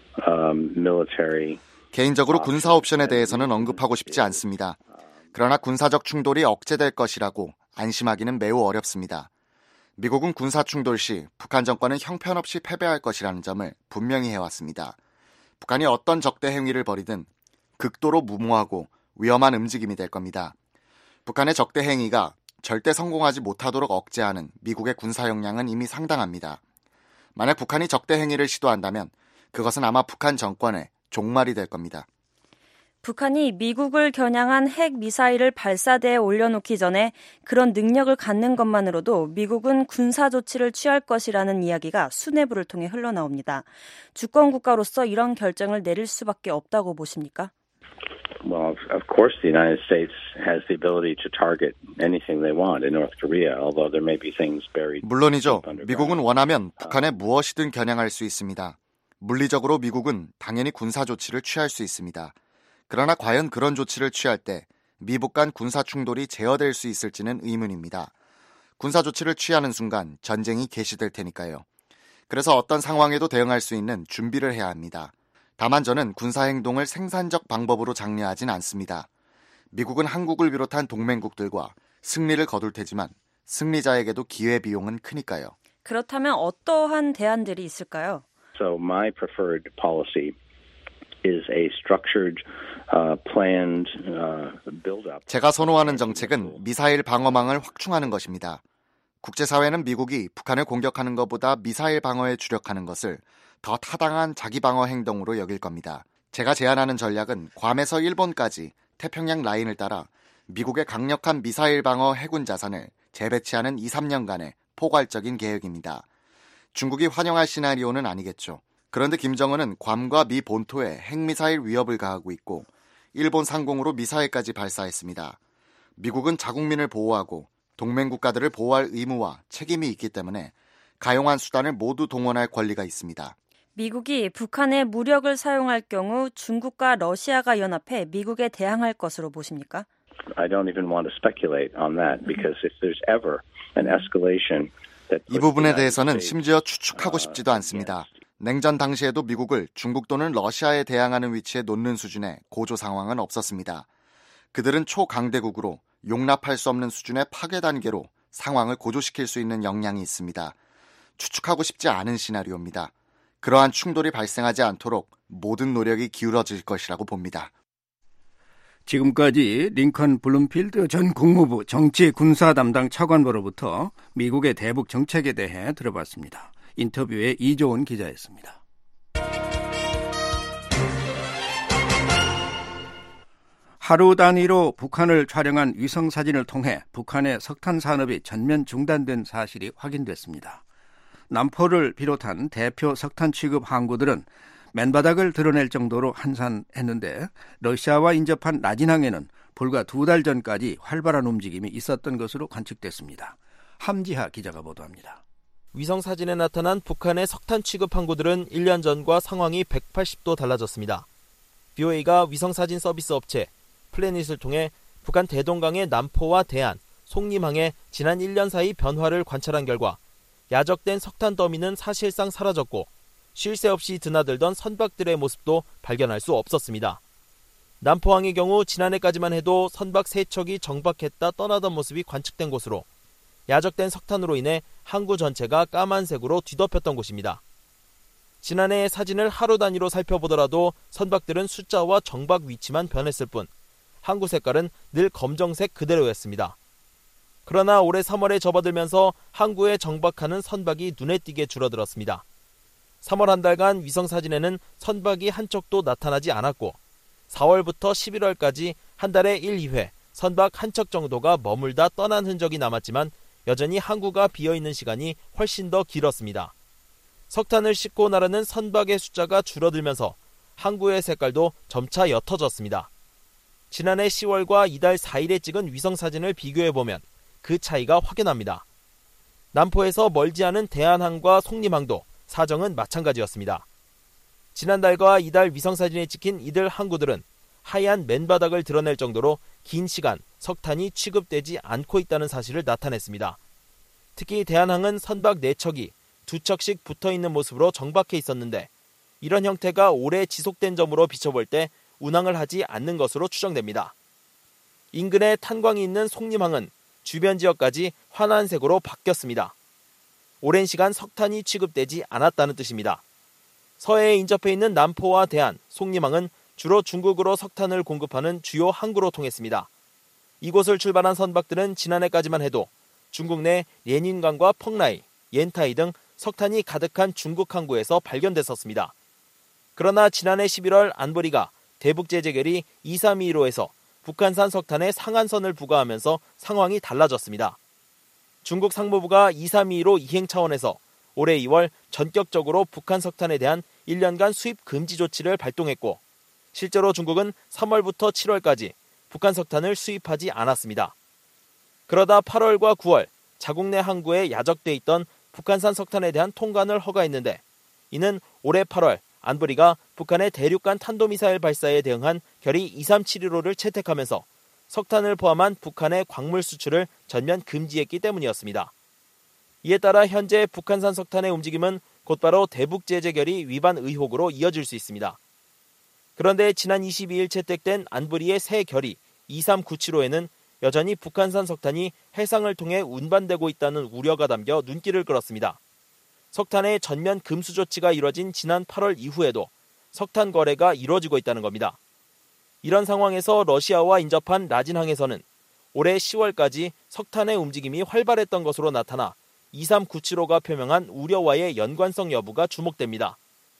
military. 개인적으로 군사 옵션에 대해서는 언급하고 싶지 않습니다. 그러나 군사적 충돌이 억제될 것이라고 안심하기는 매우 어렵습니다. 미국은 군사 충돌 시 북한 정권은 형편없이 패배할 것이라는 점을 분명히 해왔습니다. 북한이 어떤 적대 행위를 벌이든 극도로 무모하고 위험한 움직임이 될 겁니다. 북한의 적대 행위가 절대 성공하지 못하도록 억제하는 미국의 군사 역량은 이미 상당합니다. 만약 북한이 적대 행위를 시도한다면 그것은 아마 북한 정권의 종말이 될 겁니다. 북한이 미국을 겨냥한 핵 미사일을 발사대에 올려놓기 전에 그런 능력을 갖는 것만으로도 미국은 군사 조치를 취할 것이라는 이야기가 수뇌부를 통해 흘러나옵니다. 주권 국가로서 이런 결정을 내릴 수밖에 없다고 보십니까? Well, of course, the United States has the ability to target anything they want in North Korea, although there may be things buried. 물론이죠. 미국은 원하면 북한에 무엇이든 겨냥할 수 있습니다. 물리적으로 미국은 당연히 군사 조치를 취할 수 있습니다. 그러나 과연 그런 조치를 취할 때 미북 간 군사 충돌이 제어될 수 있을지는 의문입니다. 군사 조치를 취하는 순간 전쟁이 개시될 테니까요. 그래서 어떤 상황에도 대응할 수 있는 준비를 해야 합니다. 다만 저는 군사 행동을 생산적 방법으로 장려하진 않습니다. 미국은 한국을 비롯한 동맹국들과 승리를 거둘 테지만 승리자에게도 기회비용은 크니까요. 그렇다면 어떠한 대안들이 있을까요? So my preferred policy is a structured, planned build-up. 제가 선호하는 정책은 미사일 방어망을 확충하는 것입니다. 국제사회는 미국이 북한을 공격하는 것보다 미사일 방어에 주력하는 것을 더 타당한 자기 방어 행동으로 여길 겁니다. 제가 제안하는 전략은 괌에서 일본까지 태평양 라인을 따라 미국의 강력한 미사일 방어 해군 자산을 재배치하는 2-3년간의 포괄적인 계획입니다. 중국이 환영할 시나리오는 아니겠죠. 그런데 김정은은 괌과 미 본토에 핵미사일 위협을 가하고 있고 일본 상공으로 미사일까지 발사했습니다. 미국은 자국민을 보호하고 동맹국가들을 보호할 의무와 책임이 있기 때문에 가용한 수단을 모두 동원할 권리가 있습니다. 미국이 북한의 무력을 사용할 경우 중국과 러시아가 연합해 미국에 대항할 것으로 보십니까? I don't even want to speculate on that because if there's ever an escalation that 이 부분에 대해서는 심지어 추측하고 싶지도 않습니다. 냉전 당시에도 미국을 중국 또는 러시아에 대항하는 위치에 놓는 수준의 고조 상황은 없었습니다. 그들은 초강대국으로 용납할 수 없는 수준의 파괴 단계로 상황을 고조시킬 수 있는 역량이 있습니다. 추측하고 싶지 않은 시나리오입니다. 그러한 충돌이 발생하지 않도록 모든 노력이 기울어질 것이라고 봅니다. 지금까지 링컨 블룸필드 전 국무부 정치군사 담당 차관보로부터 미국의 대북 정책에 대해 들어봤습니다. 인터뷰에 이조은 기자였습니다. 하루 단위로 북한을 촬영한 위성사진을 통해 북한의 석탄 산업이 전면 중단된 사실이 확인됐습니다. 남포를 비롯한 대표 석탄 취급 항구들은 맨바닥을 드러낼 정도로 한산했는데 러시아와 인접한 라진항에는 불과 2달 전까지 활발한 움직임이 있었던 것으로 관측됐습니다. 함지하 기자가 보도합니다. 위성 사진에 나타난 북한의 석탄 취급 항구들은 1년 전과 상황이 180도 달라졌습니다. BOA가 위성 사진 서비스 업체 플래닛을 통해 북한 대동강의 남포와 대안, 송림항의 지난 1년 사이 변화를 관찰한 결과 야적된 석탄 더미는 사실상 사라졌고 쉴 새 없이 드나들던 선박들의 모습도 발견할 수 없었습니다. 남포항의 경우 지난해까지만 해도 선박 3척이 정박했다 떠나던 모습이 관측된 곳으로 야적된 석탄으로 인해 항구 전체가 까만색으로 뒤덮였던 곳입니다. 지난해 사진을 하루 단위로 살펴보더라도 선박들은 숫자와 정박 위치만 변했을 뿐 항구 색깔은 늘 검정색 그대로였습니다. 그러나 올해 3월에 접어들면서 항구에 정박하는 선박이 눈에 띄게 줄어들었습니다. 3월 한 달간 위성사진에는 선박이 한 척도 나타나지 않았고 4월부터 11월까지 한 달에 1, 2회 선박 한 척 정도가 머물다 떠난 흔적이 남았지만 여전히 항구가 비어있는 시간이 훨씬 더 길었습니다. 석탄을 싣고 나르는 선박의 숫자가 줄어들면서 항구의 색깔도 점차 옅어졌습니다. 지난해 10월과 이달 4일에 찍은 위성사진을 비교해보면 그 차이가 확연합니다. 남포에서 멀지 않은 대한항과 송림항도 사정은 마찬가지였습니다. 지난달과 이달 위성사진에 찍힌 이들 항구들은 하얀 맨바닥을 드러낼 정도로 긴 시간 석탄이 취급되지 않고 있다는 사실을 나타냈습니다. 특히 대한항은 선박 4척이 2척씩 붙어있는 모습으로 정박해 있었는데 이런 형태가 오래 지속된 점으로 비춰볼 때 운항을 하지 않는 것으로 추정됩니다. 인근에 탄광이 있는 송림항은 주변 지역까지 환한색으로 바뀌었습니다. 오랜 시간 석탄이 취급되지 않았다는 뜻입니다. 서해에 인접해 있는 남포와 대안, 송림항은 주로 중국으로 석탄을 공급하는 주요 항구로 통했습니다. 이곳을 출발한 선박들은 지난해까지만 해도 중국 내 녜닌강과 펑라이, 옌타이 등 석탄이 가득한 중국 항구에서 발견됐었습니다. 그러나 지난해 11월 안보리가 대북제재결의 2321호에서 북한산 석탄에 상한선을 부과하면서 상황이 달라졌습니다. 중국 상무부가 2321호 이행 차원에서 올해 2월 전격적으로 북한 석탄에 대한 1년간 수입 금지 조치를 발동했고 실제로 중국은 3월부터 7월까지 북한 석탄을 수입하지 않았습니다. 그러다 8월과 9월 자국 내 항구에 야적돼 있던 북한산 석탄에 대한 통관을 허가했는데 이는 올해 8월 안보리가 북한의 대륙간 탄도미사일 발사에 대응한 결의 2371호를 채택하면서 석탄을 포함한 북한의 광물 수출을 전면 금지했기 때문이었습니다. 이에 따라 현재 북한산 석탄의 움직임은 곧바로 대북제재결의 위반 의혹으로 이어질 수 있습니다. 그런데 지난 22일 채택된 안보리의 새 결의 2397호에는 여전히 북한산 석탄이 해상을 통해 운반되고 있다는 우려가 담겨 눈길을 끌었습니다. 석탄의 전면 금수 조치가 이뤄진 지난 8월 이후에도 석탄 거래가 이뤄지고 있다는 겁니다. 이런 상황에서 러시아와 인접한 라진항에서는 올해 10월까지 석탄의 움직임이 활발했던 것으로 나타나 2397호가 표명한 우려와의 연관성 여부가 주목됩니다.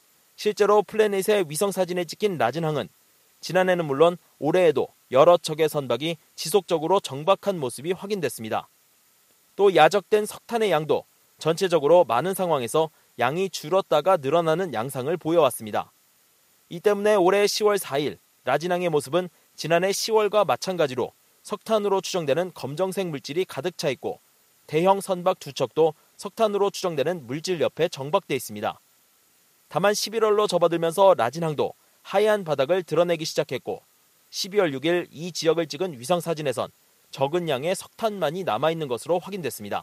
실제로 플래닛의 위성사진에 찍힌 라진항은 지난해는 물론 올해에도 여러 척의 선박이 지속적으로 정박한 모습이 확인됐습니다. 또 야적된 석탄의 양도 전체적으로 많은 상황에서 양이 줄었다가 늘어나는 양상을 보여왔습니다. 이 때문에 올해 10월 4일 라진항의 모습은 지난해 10월과 마찬가지로 석탄으로 추정되는 검정색 물질이 가득 차 있고 대형 선박 2척도 석탄으로 추정되는 물질 옆에 정박돼 있습니다. 다만 11월로 접어들면서 라진항도 하얀 바닥을 드러내기 시작했고 12월 6일 이 지역을 찍은 위성사진에선 적은 양의 석탄만이 남아있는 것으로 확인됐습니다.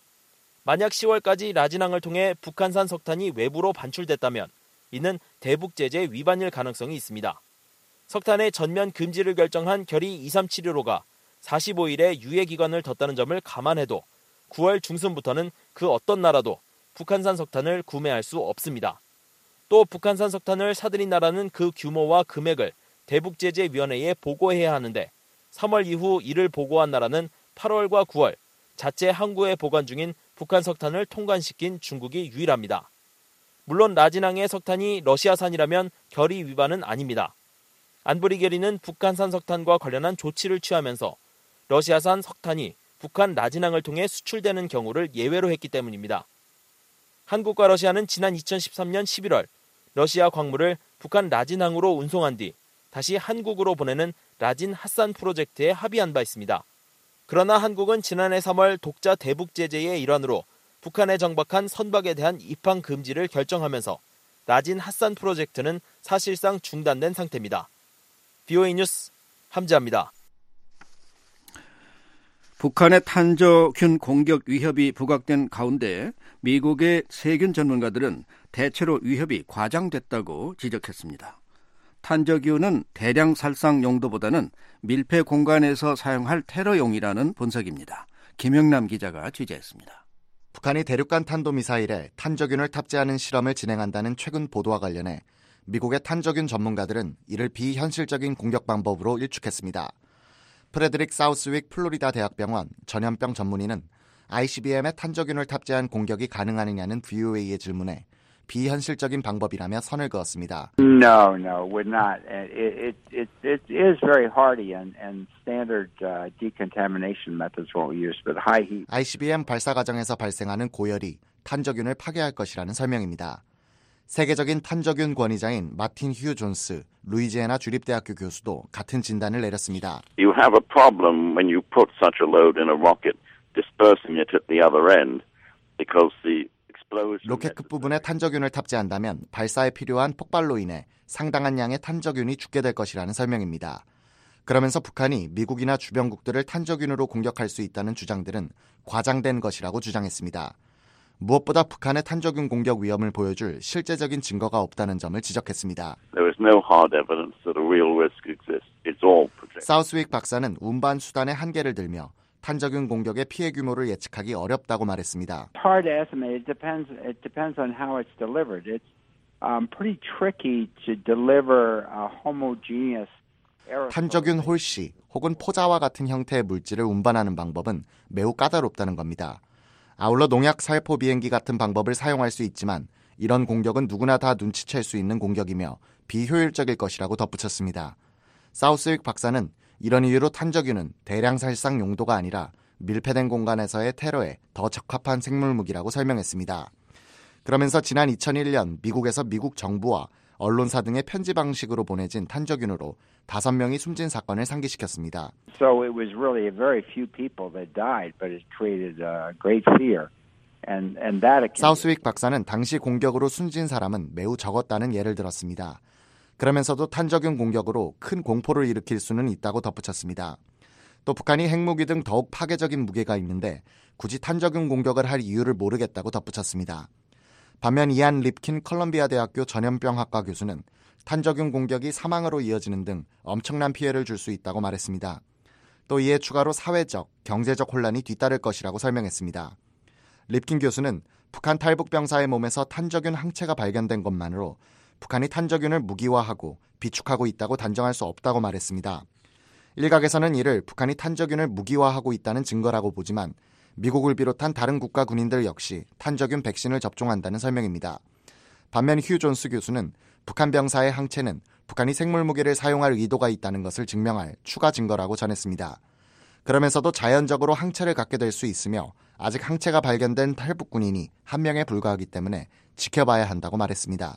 만약 10월까지 라진항을 통해 북한산 석탄이 외부로 반출됐다면 이는 대북제재 위반일 가능성이 있습니다. 석탄의 전면 금지를 결정한 결의 2371호가 45일의 유예기간을 뒀다는 점을 감안해도 9월 중순부터는 그 어떤 나라도 북한산 석탄을 구매할 수 없습니다. 또 북한산 석탄을 사들인 나라는 그 규모와 금액을 대북제재위원회에 보고해야 하는데 3월 이후 이를 보고한 나라는 8월과 9월 자체 항구에 보관 중인 북한 석탄을 통관시킨 중국이 유일합니다. 물론 라진항의 석탄이 러시아산이라면 결의 위반은 아닙니다. 안보리 결의는 북한산 석탄과 관련한 조치를 취하면서 러시아산 석탄이 북한 라진항을 통해 수출되는 경우를 예외로 했기 때문입니다. 한국과 러시아는 지난 2013년 11월 러시아 광물을 북한 라진항으로 운송한 뒤 다시 한국으로 보내는 라진 핫산 프로젝트에 합의한 바 있습니다. 그러나 한국은 지난해 3월 독자 대북 제재의 일환으로 북한에 정박한 선박에 대한 입항 금지를 결정하면서 나진 핫산 프로젝트는 사실상 중단된 상태입니다. VOA 뉴스 함지아입니다. 북한의 탄저균 공격 위협이 부각된 가운데 미국의 세균 전문가들은 대체로 위협이 과장됐다고 지적했습니다. 탄저균은 대량 살상 용도보다는 밀폐 공간에서 사용할 테러용이라는 분석입니다. 김영남 기자가 취재했습니다. 북한이 대륙간 탄도미사일에 탄저균을 탑재하는 실험을 진행한다는 최근 보도와 관련해 미국의 탄저균 전문가들은 이를 비현실적인 공격 방법으로 일축했습니다. 프레드릭 사우스윅 플로리다 대학병원 전염병 전문의는 ICBM에 탄저균을 탑재한 공격이 가능하느냐는 VOA의 질문에 비현실적인 방법이라며 선을 그었습니다. No, we're not. It is very hardy and standard decontamination methods won't use, but high heat. ICBM 발사 과정에서 발생하는 고열이 탄저균을 파괴할 것이라는 설명입니다. 세계적인 탄저균 권위자인 마틴 휴 존스 루이지애나 주립대학교 교수도 같은 진단을 내렸습니다. You have a problem when you put such a load in a rocket, dispersing it at the other end, because the 로켓 끝부분에 탄저균을 탑재한다면 발사에 필요한 폭발로 인해 상당한 양의 탄저균이 죽게 될 것이라는 설명입니다. 그러면서 북한이 미국이나 주변국들을 탄저균으로 공격할 수 있다는 주장들은 과장된 것이라고 주장했습니다. 무엇보다 북한의 탄저균 공격 위험을 보여줄 실제적인 증거가 없다는 점을 지적했습니다. 사우스윅 박사는 운반 수단의 한계를 들며 탄저균 공격의 피해 규모를 예측하기 어렵다고 말했습니다. Hard to estimate. It depends on how it's delivered. It's pretty tricky to deliver a homogeneous 탄저균 홀씨 혹은 포자와 같은 형태의 물질을 운반하는 방법은 매우 까다롭다는 겁니다. 아울러 농약 살포 비행기 같은 방법을 사용할 수 있지만 이런 공격은 누구나 다 눈치챌 수 있는 공격이며 비효율적일 것이라고 덧붙였습니다. 사우스윅 박사는 이런 이유로 탄저균은 대량 살상 용도가 아니라 밀폐된 공간에서의 테러에 더 적합한 생물 무기라고 설명했습니다. 그러면서 지난 2001년 미국에서 미국 정부와 언론사 등의 편지 방식으로 보내진 탄저균으로 5명이 숨진 사건을 상기시켰습니다. So it was really very few people that died, but it created great fear. And that 사우스윅 박사는 당시 공격으로 숨진 사람은 매우 적었다는 예를 들었습니다. 그러면서도 탄저균 공격으로 큰 공포를 일으킬 수는 있다고 덧붙였습니다. 또 북한이 핵무기 등 더욱 파괴적인 무기가 있는데 굳이 탄저균 공격을 할 이유를 모르겠다고 덧붙였습니다. 반면 이안 립킨 컬럼비아 대학교 전염병학과 교수는 탄저균 공격이 사망으로 이어지는 등 엄청난 피해를 줄 수 있다고 말했습니다. 또 이에 추가로 사회적, 경제적 혼란이 뒤따를 것이라고 설명했습니다. 립킨 교수는 북한 탈북병사의 몸에서 탄저균 항체가 발견된 것만으로 북한이 탄저균을 무기화하고 비축하고 있다고 단정할 수 없다고 말했습니다. 일각에서는 이를 북한이 탄저균을 무기화하고 있다는 증거라고 보지만 미국을 비롯한 다른 국가 군인들 역시 탄저균 백신을 접종한다는 설명입니다. 반면 휴 존스 교수는 북한 병사의 항체는 북한이 생물무기를 사용할 의도가 있다는 것을 증명할 추가 증거라고 전했습니다. 그러면서도 자연적으로 항체를 갖게 될 수 있으며 아직 항체가 발견된 탈북 군인이 1명에 불과하기 때문에 지켜봐야 한다고 말했습니다.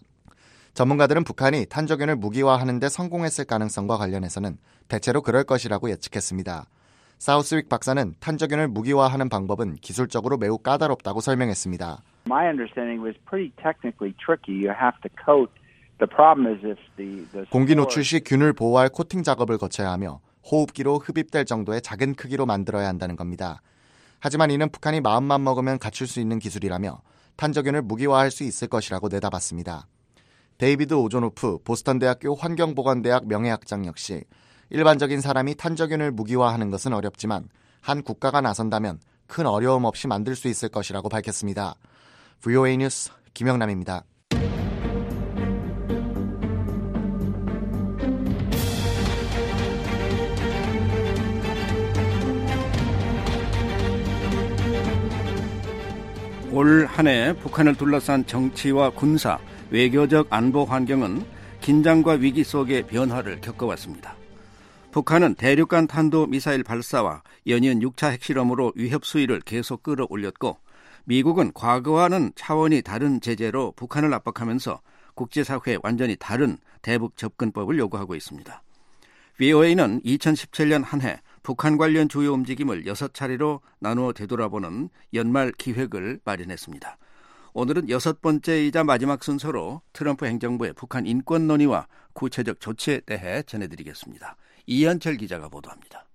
전문가들은 북한이 탄저균을 무기화하는 데 성공했을 가능성과 관련해서는 대체로 그럴 것이라고 예측했습니다. 사우스윅 박사는 탄저균을 무기화하는 방법은 기술적으로 매우 까다롭다고 설명했습니다. My understanding was pretty technically tricky. You have to coat. The problem is if the 공기 노출 시 균을 보호할 코팅 작업을 거쳐야 하며 호흡기로 흡입될 정도의 작은 크기로 만들어야 한다는 겁니다. 하지만 이는 북한이 마음만 먹으면 갖출 수 있는 기술이라며 탄저균을 무기화할 수 있을 것이라고 내다봤습니다. 데이비드 오조노프 보스턴대학교 환경보건대학 명예학장 역시 일반적인 사람이 탄저균을 무기화하는 것은 어렵지만 한 국가가 나선다면 큰 어려움 없이 만들 수 있을 것이라고 밝혔습니다. VOA 뉴스 김영남입니다. 올 한 해 북한을 둘러싼 정치와 군사, 외교적 안보 환경은 긴장과 위기 속의 변화를 겪어왔습니다. 북한은 대륙간 탄도미사일 발사와 연이은 6차 핵실험으로 위협 수위를 계속 끌어올렸고 미국은 과거와는 차원이 다른 제재로 북한을 압박하면서 국제사회에 완전히 다른 대북 접근법을 요구하고 있습니다. VOA는 2017년 한 해 북한 관련 주요 움직임을 6차례로 나누어 되돌아보는 연말 기획을 마련했습니다. 오늘은 6번째이자 마지막 순서로 트럼프 행정부의 북한 인권 논의와 구체적 조치에 대해 전해드리겠습니다. 이현철 기자가 보도합니다.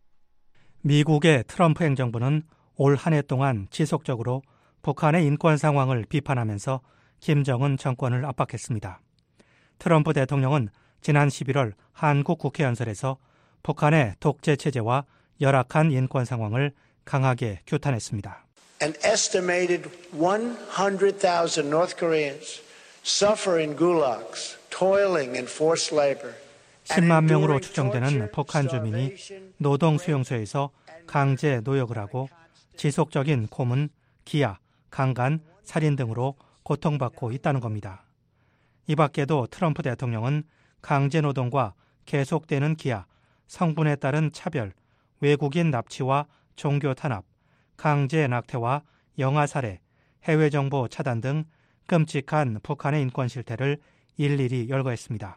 미국의 트럼프 행정부는 올 한 해 동안 지속적으로 북한의 인권 상황을 비판하면서 김정은 정권을 압박했습니다. 트럼프 대통령은 지난 11월 한국 국회 연설에서 북한의 독재 체제와 열악한 인권 상황을 강하게 규탄했습니다. An estimated 100,000 North Koreans suffer in gulags, toiling in forced labor. 10만 명으로 추정되는 북한 주민이 노동 수용소에서 강제 노역을 하고 지속적인 고문, 기아, 강간, 살인 등으로 고통받고 있다는 겁니다. 이 밖에도 트럼프 대통령은 강제 노동과 계속되는 기아, 성분에 따른 차별, 외국인 납치와 종교 탄압, 강제 낙태와 영아 살해, 해외 정보 차단 등 끔찍한 북한의 인권 실태를 일일이 열거했습니다.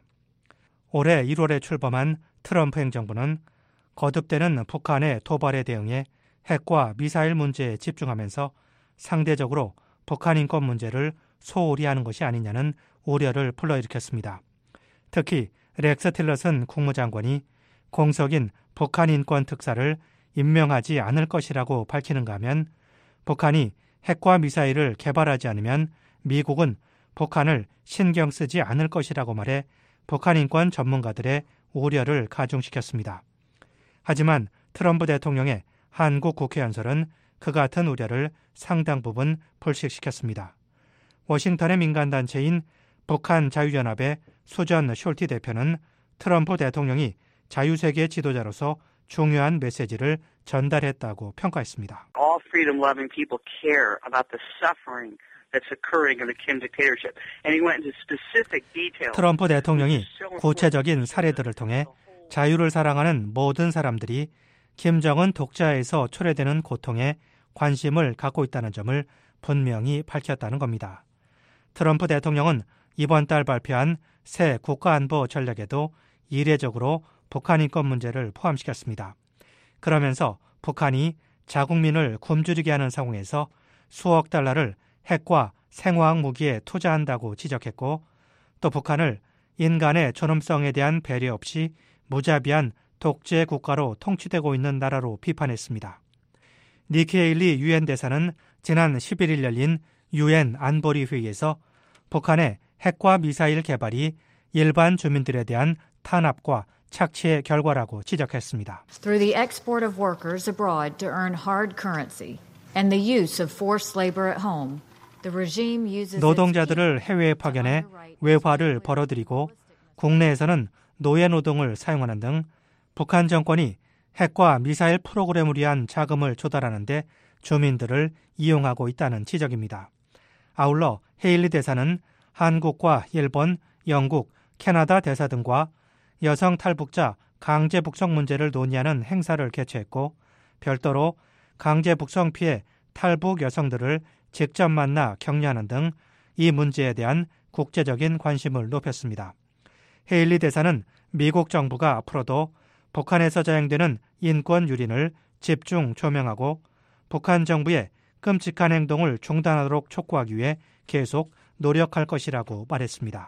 올해 1월에 출범한 트럼프 행정부는 거듭되는 북한의 도발에 대응해 핵과 미사일 문제에 집중하면서 상대적으로 북한 인권 문제를 소홀히 하는 것이 아니냐는 우려를 불러일으켰습니다. 특히 렉스 틸러슨 국무장관이 공석인 북한 인권 특사를 임명하지 않을 것이라고 밝히는가 하면 북한이 핵과 미사일을 개발하지 않으면 미국은 북한을 신경 쓰지 않을 것이라고 말해 북한 인권 전문가들의 우려를 가중시켰습니다. 하지만 트럼프 대통령의 한국 국회 연설은 그 같은 우려를 상당 부분 불식시켰습니다. 워싱턴의 민간단체인 북한 자유연합의 수전 숄티 대표는 트럼프 대통령이 자유세계 지도자로서 중요한 메시지를 전달했다고 평가했습니다. All freedom-loving people care about the suffering that's occurring in the Kim dictatorship. And he went into specific detail. 트럼프 대통령이 구체적인 사례들을 통해 자유를 사랑하는 모든 사람들이 김정은 독자에서 초래되는 고통에 관심을 갖고 있다는 점을 분명히 밝혔다는 겁니다. 트럼프 대통령은 이번 달 발표한 새 국가안보 전략에도 이례적으로 북한 인권 문제를 포함시켰습니다. 그러면서 북한이 자국민을 굶주리게 하는 상황에서 수억 달러를 핵과 생화학 무기에 투자한다고 지적했고 또 북한을 인간의 존엄성에 대한 배려 없이 무자비한 독재 국가로 통치되고 있는 나라로 비판했습니다. 니키 헤일리 유엔 대사는 지난 11일 열린 유엔 안보리 회의에서 북한의 핵과 미사일 개발이 일반 주민들에 대한 탄압과 착취의 결과라고 지적했습니다. Through the export of workers abroad to earn hard currency and the use of forced labor at home, the regime uses 노동자들을 해외에 파견해 외화를 벌어들이고 국내에서는 노예 노동을 사용하는 등 북한 정권이 핵과 미사일 프로그램을 위한 자금을 조달하는 데 주민들을 이용하고 있다는 지적입니다. 아울러 헤일리 대사는 한국과 일본, 영국, 캐나다 대사 등과 여성 탈북자 강제 북송 문제를 논의하는 행사를 개최했고 별도로 강제 북송 피해 탈북 여성들을 직접 만나 격려하는 등 이 문제에 대한 국제적인 관심을 높였습니다. 헤일리 대사는 미국 정부가 앞으로도 북한에서 자행되는 인권 유린을 집중 조명하고 북한 정부의 끔찍한 행동을 중단하도록 촉구하기 위해 계속 노력할 것이라고 말했습니다.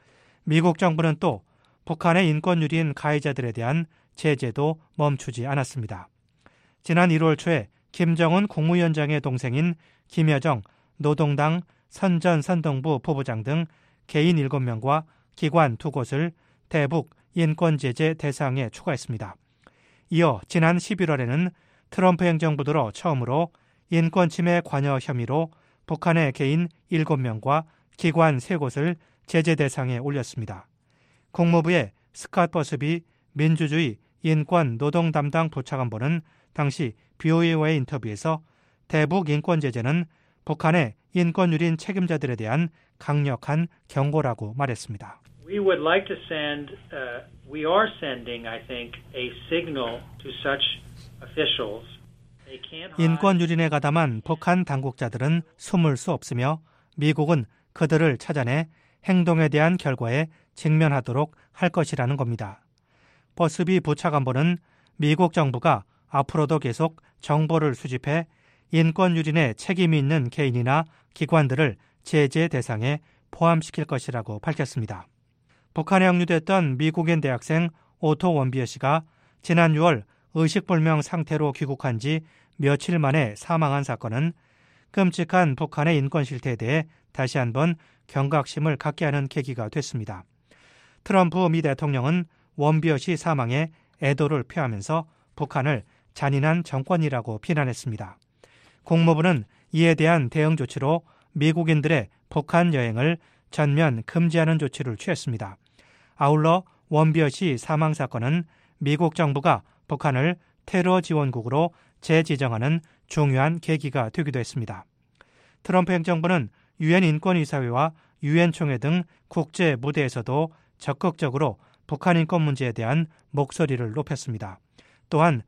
미국 정부는 또 북한의 인권 유린 가해자들에 대한 제재도 멈추지 않았습니다. 지난 1월 초에 김정은 국무위원장의 동생인 김여정 노동당 선전선동부 부부장 등 개인 7명과 기관 2곳을 대북 인권제재 대상에 추가했습니다. 이어 지난 11월에는 트럼프 행정부 들어 처음으로 인권침해 관여 혐의로 북한의 개인 7명과 기관 3곳을 제재 대상에 올렸습니다. 국무부의 스캇 버스비 민주주의 인권 노동 담당 부차관보는 당시 BOA와의 인터뷰에서 대북 인권 제재는 북한의 인권 유린 책임자들에 대한 강력한 경고라고 말했습니다. We would like to send, we are sending, I think, a signal to such officials. 인권 유린에 가담한 북한 당국자들은 숨을 수 없으며 미국은 그들을 찾아내 행동에 대한 결과에 직면하도록 할 것이라는 겁니다. 버스비 부차관보는 미국 정부가 앞으로도 계속 정보를 수집해 인권 유린에 책임이 있는 개인이나 기관들을 제재 대상에 포함시킬 것이라고 밝혔습니다. 북한에 억류됐던 미국인 대학생 오토 원비어 씨가 지난 6월 의식불명 상태로 귀국한 지 며칠 만에 사망한 사건은 끔찍한 북한의 인권 실태에 대해 다시 한번 경각심을 갖게 하는 계기가 됐습니다. 트럼프 미 대통령은 원비어 씨 사망에 애도를 표하면서 북한을 잔인한 정권이라고 비난했습니다. 국무부는 이에 대한 대응 조치로 미국인들의 북한 여행을 전면 금지하는 조치를 취했습니다. 아울러 원비어 씨 사망 사건은 미국 정부가 북한을 테러 지원국으로 재지정하는 중요한 계기가 되기도 했습니다. 트럼프 행정부는 유엔 인권이사회와 유엔 총회 등 국제 무대에서도 적극적으로 북한 인권 문제에 대한 목소리를 높였습니다. 또한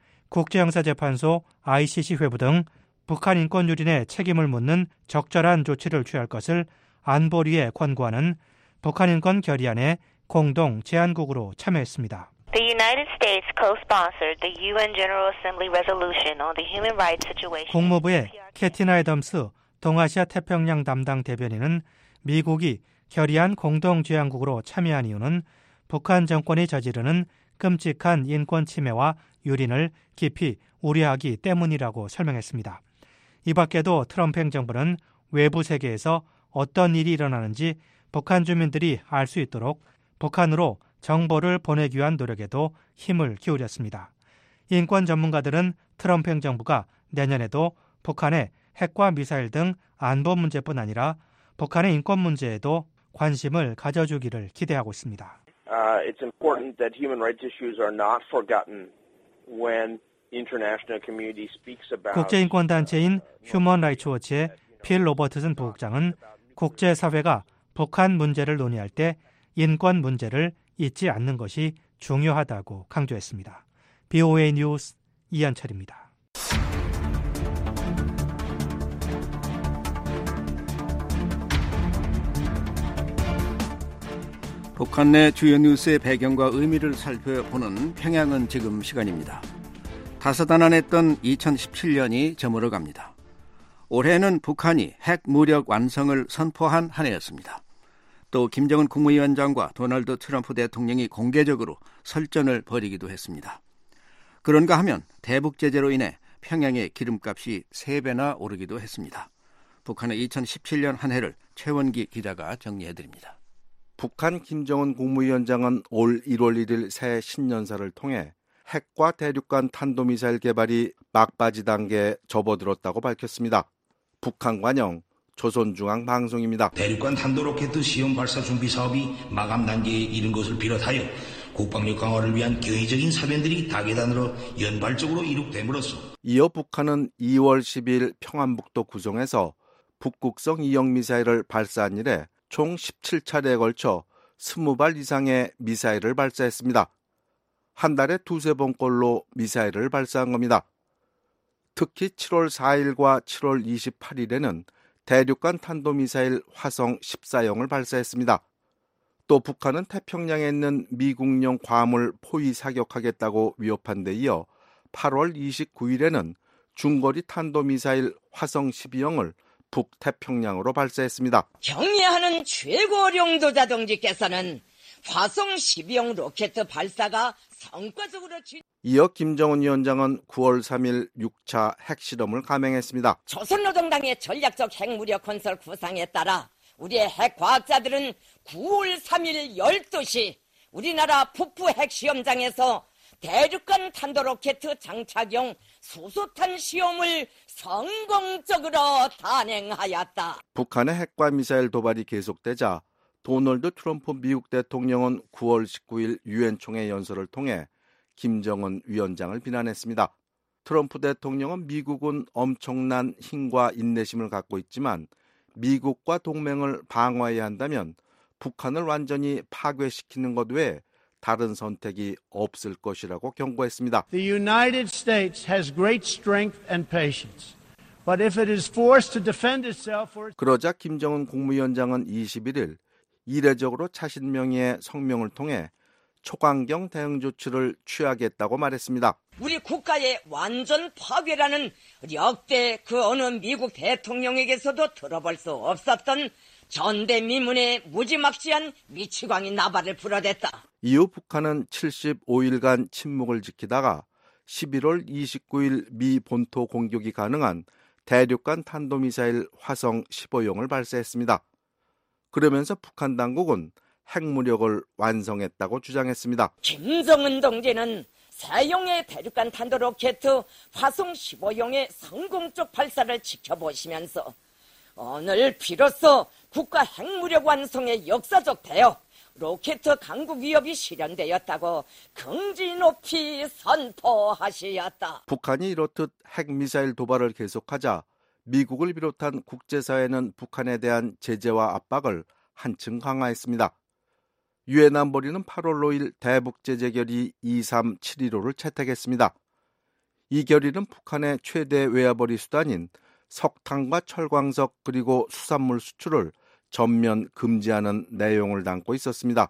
국제형사재판소 ICC 회부 등 북한 인권 유린에 책임을 묻는 적절한 조치를 취할 것을 안보리에 권고하는 북한 인권 결의안에 공동 제안국으로 참여했습니다. The United States co-sponsored the UN General Assembly resolution on the human rights situation. 국무부의 캐티나 애덤스 동아시아 태평양 담당 대변인은 미국이 결의안 공동 제안국으로 참여한 이유는 북한 정권이 저지르는 끔찍한 인권 침해와 유린을 깊이 우려하기 때문이라고 설명했습니다. 이 밖에도 트럼프 행정부는 외부 세계에서 어떤 일이 일어나는지 북한 주민들이 알 수 있도록 북한으로 정보를 보내기 위한 노력에도 힘을 기울였습니다. 인권 전문가들은 트럼프 행정부가 내년에도 북한의 핵과 미사일 등 안보 문제뿐 아니라 북한의 인권 문제에도 관심을 가져주기를 기대하고 있습니다. It's important that human rights issues are not forgotten when international community speaks about. 국제인권단체인 휴먼 라이츠 워치의 필 로버트슨 부국장은 국제사회가 북한 문제를 논의할 때 인권 문제를 잊지 않는 것이 중요하다고 강조했습니다. BOA 뉴스 이한철입니다. 북한 내 주요 뉴스의 배경과 의미를 살펴보는 평양은 지금 시간입니다. 다사다난했던 2017년이 저물어 갑니다. 올해는 북한이 핵 무력 완성을 선포한 한 해였습니다. 또 김정은 국무위원장과 도널드 트럼프 대통령이 공개적으로 설전을 벌이기도 했습니다. 그런가 하면 대북 제재로 인해 평양의 기름값이 3배나 오르기도 했습니다. 북한의 2017년 한 해를 최원기 기자가 정리해드립니다. 북한 김정은 국무위원장은 올 1월 1일 새해 신년사를 통해 핵과 대륙간 탄도미사일 개발이 막바지 단계에 접어들었다고 밝혔습니다. 북한 관영 조선중앙방송입니다. 대륙간 탄도로켓 시험 발사 준비 사업이 마감 단계에 이른 것을 비롯하여 국방력 강화를 위한 경의적인 사변들이 다계단으로 연발적으로 이룩됨으로써 이어 북한은 2월 10일 평안북도 구성에서 북극성 2형 미사일을 발사한 이래 총 17차례에 걸쳐 20발 이상의 미사일을 발사했습니다. 한 달에 2-3번꼴로 미사일을 발사한 겁니다. 특히 7월 4일과 7월 28일에는 대륙간 탄도미사일 화성 14형을 발사했습니다. 또 북한은 태평양에 있는 미국령 괌을 포위 사격하겠다고 위협한 데 이어 8월 29일에는 중거리 탄도미사일 화성 12형을 북태평양으로 발사했습니다. 경례하는 최고령도자 동지께서는 화성 12형 로켓 발사가 성과적으로 이어 김정은 위원장은 9월 3일 6차 핵실험을 감행했습니다. 조선노동당의 전략적 핵무력 건설 구상에 따라 우리의 핵과학자들은 9월 3일 12시 우리나라 북부 핵시험장에서 대륙간 탄도로켓 장착용 수소탄 시험을 성공적으로 단행하였다. 북한의 핵과 미사일 도발이 계속되자 도널드 트럼프 미국 대통령은 9월 19일 유엔 총회 연설을 통해 김정은 위원장을 비난했습니다. 트럼프 대통령은 미국은 엄청난 힘과 인내심을 갖고 있지만 미국과 동맹을 방어해야 한다면 북한을 완전히 파괴시키는 것 외에 다른 선택이 없을 것이라고 경고했습니다. The United States has great strength and patience. But if it is forced to defend itself for 그러자 김정은 국무위원장은 21일 이례적으로 자신 명의의 성명을 통해 초강경 대응 조치를 취하겠다고 말했습니다. 우리 국가의 완전 파괴라는 역대 그 어느 미국 대통령에게서도 들어볼 수 없었던 전대미문의 무지막지한 미치광이 나발을 불어댔다. 이후 북한은 75일간 침묵을 지키다가 11월 29일 미 본토 공격이 가능한 대륙간 탄도미사일 화성 15형을 발사했습니다. 그러면서 북한 당국은 핵무력을 완성했다고 주장했습니다. 김정은 동지는 세형의 대륙간 탄도 로켓 화성 15형의 성공적 발사를 지켜보시면서 오늘 비로소 국가 핵무력 완성의 역사적 대역 로켓 강국 위협이 실현되었다고 긍지 높이 선포하시었다. 북한이 이렇듯 핵미사일 도발을 계속하자 미국을 비롯한 국제사회는 북한에 대한 제재와 압박을 한층 강화했습니다. 유엔 안보리는 8월 5일 대북제재 결의 23715를 채택했습니다. 이 결의는 북한의 최대 외화벌이 수단인 석탄과 철광석 그리고 수산물 수출을 전면 금지하는 내용을 담고 있었습니다.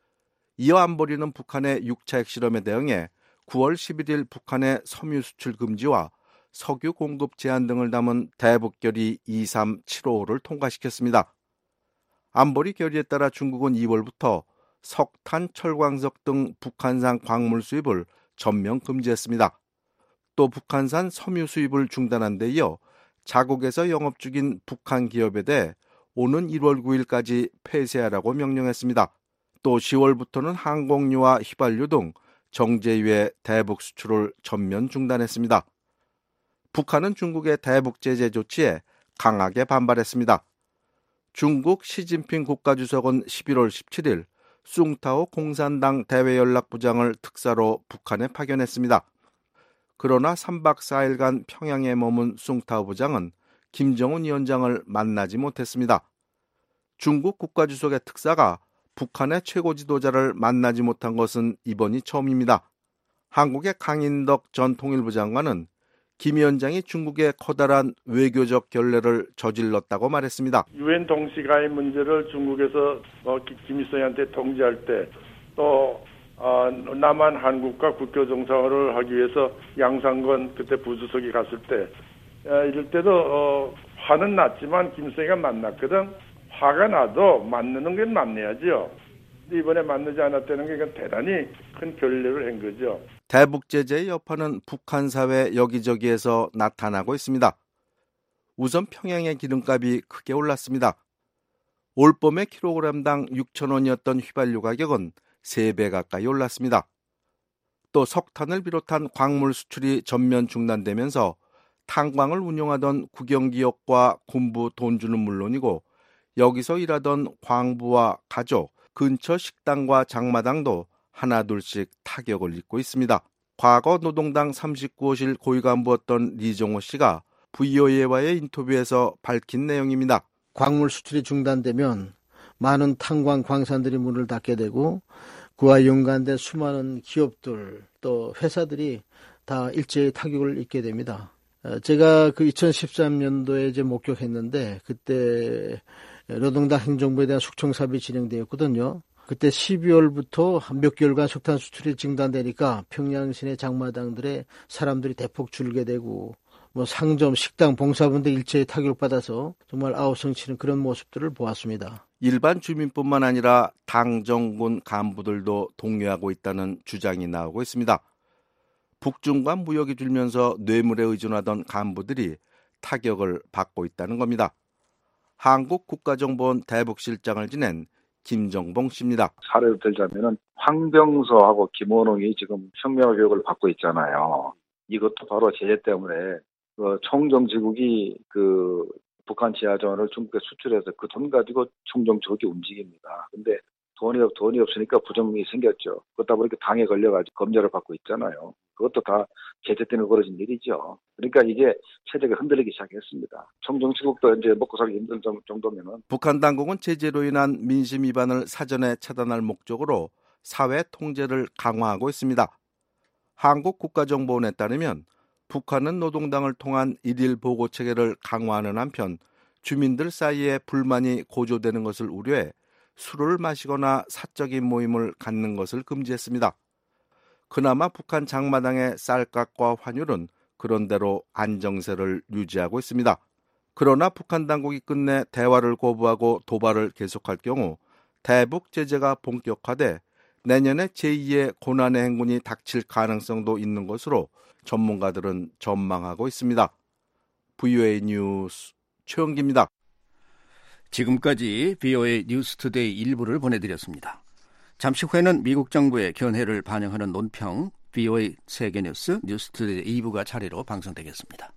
이어 안보리는 북한의 6차 핵실험에 대응해 9월 11일 북한의 섬유 수출 금지와 석유 공급 제한 등을 담은 대북결의 23755를 통과시켰습니다. 안보리 결의에 따라 중국은 2월부터 석탄, 철광석 등 북한산 광물 수입을 전면 금지했습니다. 또 북한산 섬유 수입을 중단한 데 이어 자국에서 영업 중인 북한 기업에 대해 오는 1월 9일까지 폐쇄하라고 명령했습니다. 또 10월부터는 항공유와 휘발유 등 정제유의 대북 수출을 전면 중단했습니다. 북한은 중국의 대북 제재 조치에 강하게 반발했습니다. 중국 시진핑 국가주석은 11월 17일 숭타오 공산당 대외연락부장을 특사로 북한에 파견했습니다. 그러나 3박 4일간 평양에 머문 숭타오 부장은 김정은 위원장을 만나지 못했습니다. 중국 국가주석의 특사가 북한의 최고 지도자를 만나지 못한 것은 이번이 처음입니다. 한국의 강인덕 전 통일부 장관은 김 위원장이 중국의 커다란 외교적 결례를 저질렀다고 말했습니다. 유엔 동시가입 문제를 중국에서 김일성한테 통지할 때 또 남한 한국과 국교 정상화를 하기 위해서 양상건 그때 부주석이 갔을 때 이럴 때도 화는 났지만 김일성이가 만났거든. 화가 나도 만나는 건 만나야죠. 이번에 만나지 않았다는 게 이건 대단히 큰 결례를 한 거죠. 대북 제재의 여파는 북한 사회 여기저기에서 나타나고 있습니다. 우선 평양의 기름값이 크게 올랐습니다. 올 봄에 킬로그램당 6,000원이었던 휘발유 가격은 3배 가까이 올랐습니다. 또 석탄을 비롯한 광물 수출이 전면 중단되면서 탄광을 운영하던 국영기업과 군부 돈주는 물론이고 여기서 일하던 광부와 가족, 근처 식당과 장마당도 하나둘씩 타격을 입고 있습니다. 과거 노동당 39호실 고위간부였던 리정호 씨가 VOA와의 인터뷰에서 밝힌 내용입니다. 광물 수출이 중단되면 많은 탄광 광산들이 문을 닫게 되고 그와 연관된 수많은 기업들 또 회사들이 다 일제히 타격을 입게 됩니다. 제가 그 2013년도에 이제 목격했는데 그때 노동당 행정부에 대한 숙청 사업이 진행되었거든요. 그때 12월부터 몇 개월간 석탄 수출이 중단되니까 평양 시내 장마당들에 사람들이 대폭 줄게 되고 상점, 식당, 봉사분들 일제히 타격받아서 정말 아우성치는 그런 모습들을 보았습니다. 일반 주민뿐만 아니라 당 정군 간부들도 동요하고 있다는 주장이 나오고 있습니다. 북중 간 무역이 줄면서 뇌물에 의존하던 간부들이 타격을 받고 있다는 겁니다. 한국국가정보원 대북실장을 지낸 김정봉 씨입니다. 사례를 들자면은 황병서하고 김원웅이 지금 혁명 교육을 받고 있잖아요. 이것도 바로 제재 때문에 총정지국이 북한 지하자원을 중국에 수출해서 그 돈 가지고 총정지국이 움직입니다. 근데 돈이 없으니까 부정이 생겼죠. 그러다 보니까 당에 걸려가지고 검열을 받고 있잖아요. 그것도 다 제재 때문에 벌어진 일이죠. 그러니까 이게 체제가 흔들리기 시작했습니다. 총정치국도 이제 먹고 살기 힘든 정도면은. 북한 당국은 제재로 인한 민심 위반을 사전에 차단할 목적으로 사회 통제를 강화하고 있습니다. 한국국가정보원에 따르면 북한은 노동당을 통한 일일 보고 체계를 강화하는 한편 주민들 사이에 불만이 고조되는 것을 우려해 술을 마시거나 사적인 모임을 갖는 것을 금지했습니다. 그나마 북한 장마당의 쌀값과 환율은 그런대로 안정세를 유지하고 있습니다. 그러나 북한 당국이 끝내 대화를 거부하고 도발을 계속할 경우 대북 제재가 본격화돼 내년에 제2의 고난의 행군이 닥칠 가능성도 있는 것으로 전문가들은 전망하고 있습니다. VOA 뉴스 최영기입니다. 지금까지 VOA 뉴스투데이 일부를 보내드렸습니다. 잠시 후에는 미국 정부의 견해를 반영하는 논평 VOA 세계뉴스 뉴스투데이 2부가 차례로 방송되겠습니다.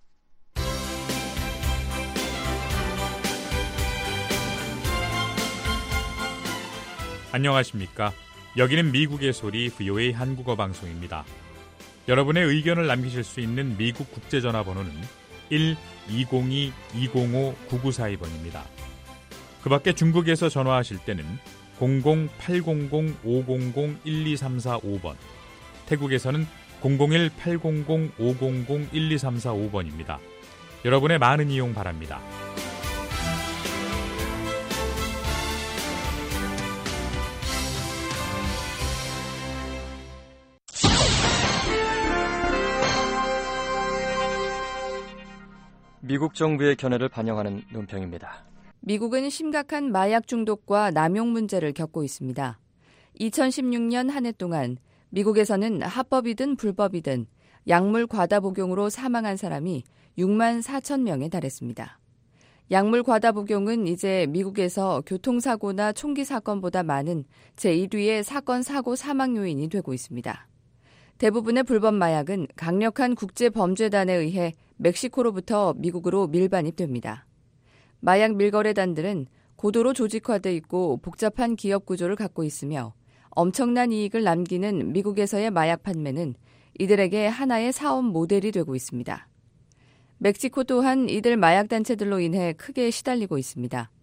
안녕하십니까. 여기는 미국의 소리 VOA 한국어 방송입니다. 여러분의 의견을 남기실 수 있는 미국 국제전화번호는 1-202-205-9942번입니다. 그 밖에 중국에서 전화하실 때는 00-800-500-1234-5번, 태국에서는 001-800-500-1234-5번입니다. 여러분의 많은 이용 바랍니다. 미국 정부의 견해를 반영하는 논평입니다. 미국은 심각한 마약 중독과 남용 문제를 겪고 있습니다. 2016년 한 해 동안 미국에서는 합법이든 불법이든 약물 과다 복용으로 사망한 사람이 6만 4천 명에 달했습니다. 약물 과다 복용은 이제 미국에서 교통사고나 총기 사건보다 많은 제1위의 사건 사고 사망 요인이 되고 있습니다. 대부분의 불법 마약은 강력한 국제범죄단에 의해 멕시코로부터 미국으로 밀반입됩니다. 마약 밀거래단들은 고도로 조직화돼 있고 복잡한 기업 구조를 갖고 있으며 엄청난 이익을 남기는 미국에서의 마약 판매는 이들에게 하나의 사업 모델이 되고 있습니다. 멕시코 또한 이들 마약단체들로 인해 크게 시달리고 있습니다.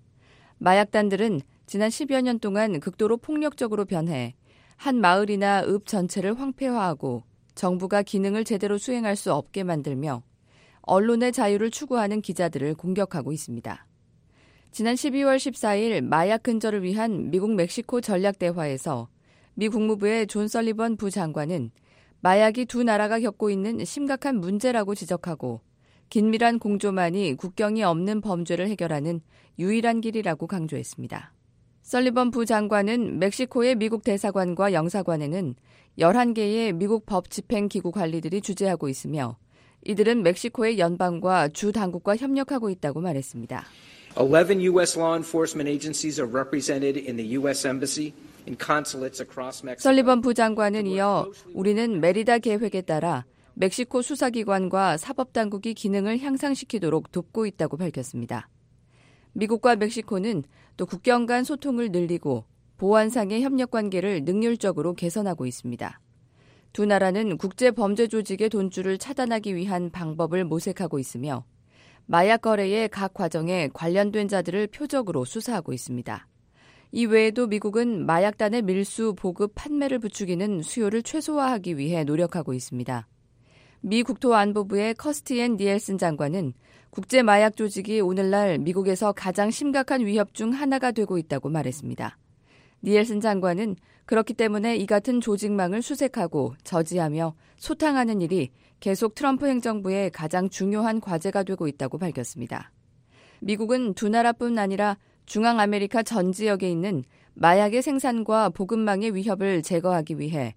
마약단들은 지난 10여 년 동안 극도로 폭력적으로 변해 한 마을이나 읍 전체를 황폐화하고 정부가 기능을 제대로 수행할 수 없게 만들며 언론의 자유를 추구하는 기자들을 공격하고 있습니다. 지난 12월 14일 마약 근절을 위한 미국 멕시코 전략대화에서 미 국무부의 존 설리번 부장관은 마약이 두 나라가 겪고 있는 심각한 문제라고 지적하고 긴밀한 공조만이 국경이 없는 범죄를 해결하는 유일한 길이라고 강조했습니다. 설리번 부장관은 멕시코의 미국 대사관과 영사관에는 11개의 미국 법 집행기구 관리들이 주재하고 있으며 이들은 멕시코의 연방과 주 당국과 협력하고 있다고 말했습니다. 11 U.S. law enforcement agencies are represented in the U.S. Embassy and consulates across Mexico. 설리번 부장관은 이어 우리는 메리다 계획에 따라 멕시코 수사기관과 사법당국이 기능을 향상시키도록 돕고 있다고 밝혔습니다. 미국과 멕시코는 또 국경 간 소통을 늘리고 보안상의 협력관계를 능률적으로 개선하고 있습니다. 두 나라는 국제범죄조직의 돈줄을 차단하기 위한 방법을 모색하고 있으며 마약 거래의 각 과정에 관련된 자들을 표적으로 수사하고 있습니다. 이 외에도 미국은 마약단의 밀수, 보급, 판매를 부추기는 수요를 최소화하기 위해 노력하고 있습니다. 미 국토안보부의 커스티엔 니엘슨 장관은 국제마약 조직이 오늘날 미국에서 가장 심각한 위협 중 하나가 되고 있다고 말했습니다. 니엘슨 장관은 그렇기 때문에 이 같은 조직망을 수색하고 저지하며 소탕하는 일이 계속 트럼프 행정부의 가장 중요한 과제가 되고 있다고 밝혔습니다. 미국은 두 나라뿐 아니라 중앙아메리카 전 지역에 있는 마약의 생산과 보급망의 위협을 제거하기 위해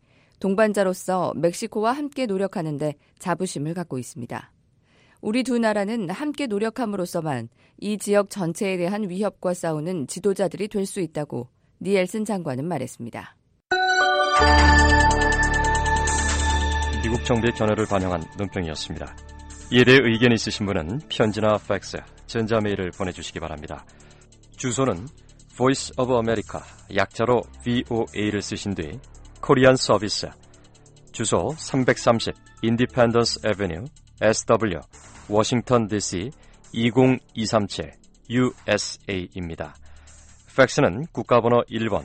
동반자로서 멕시코와 함께 노력하는 데 자부심을 갖고 있습니다. 우리 두 나라는 함께 노력함으로써만 이 지역 전체에 대한 위협과 싸우는 지도자들이 될 수 있다고 니엘슨 장관은 말했습니다. 미국 정부의 견해를 반영한 논평이었습니다. 이에 대해 의견이 있으신 분은 편지나 팩스, 전자메일을 보내주시기 바랍니다. 주소는 Voice of America, 약자로 VOA를 쓰신 뒤 코리안 서비스, 주소 330 Independence Avenue, SW, 워싱턴 DC 20237 USA입니다. 팩스는 국가번호 1번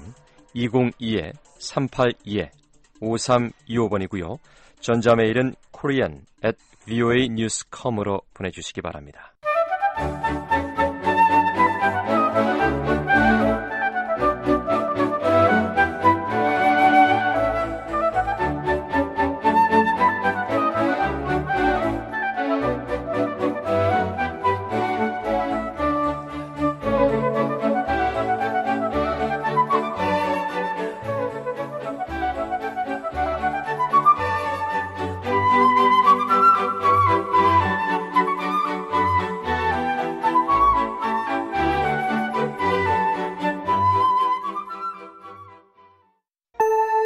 202-382-5325번이고요. 전자메일은 korean@voanews.com으로 보내주시기 바랍니다.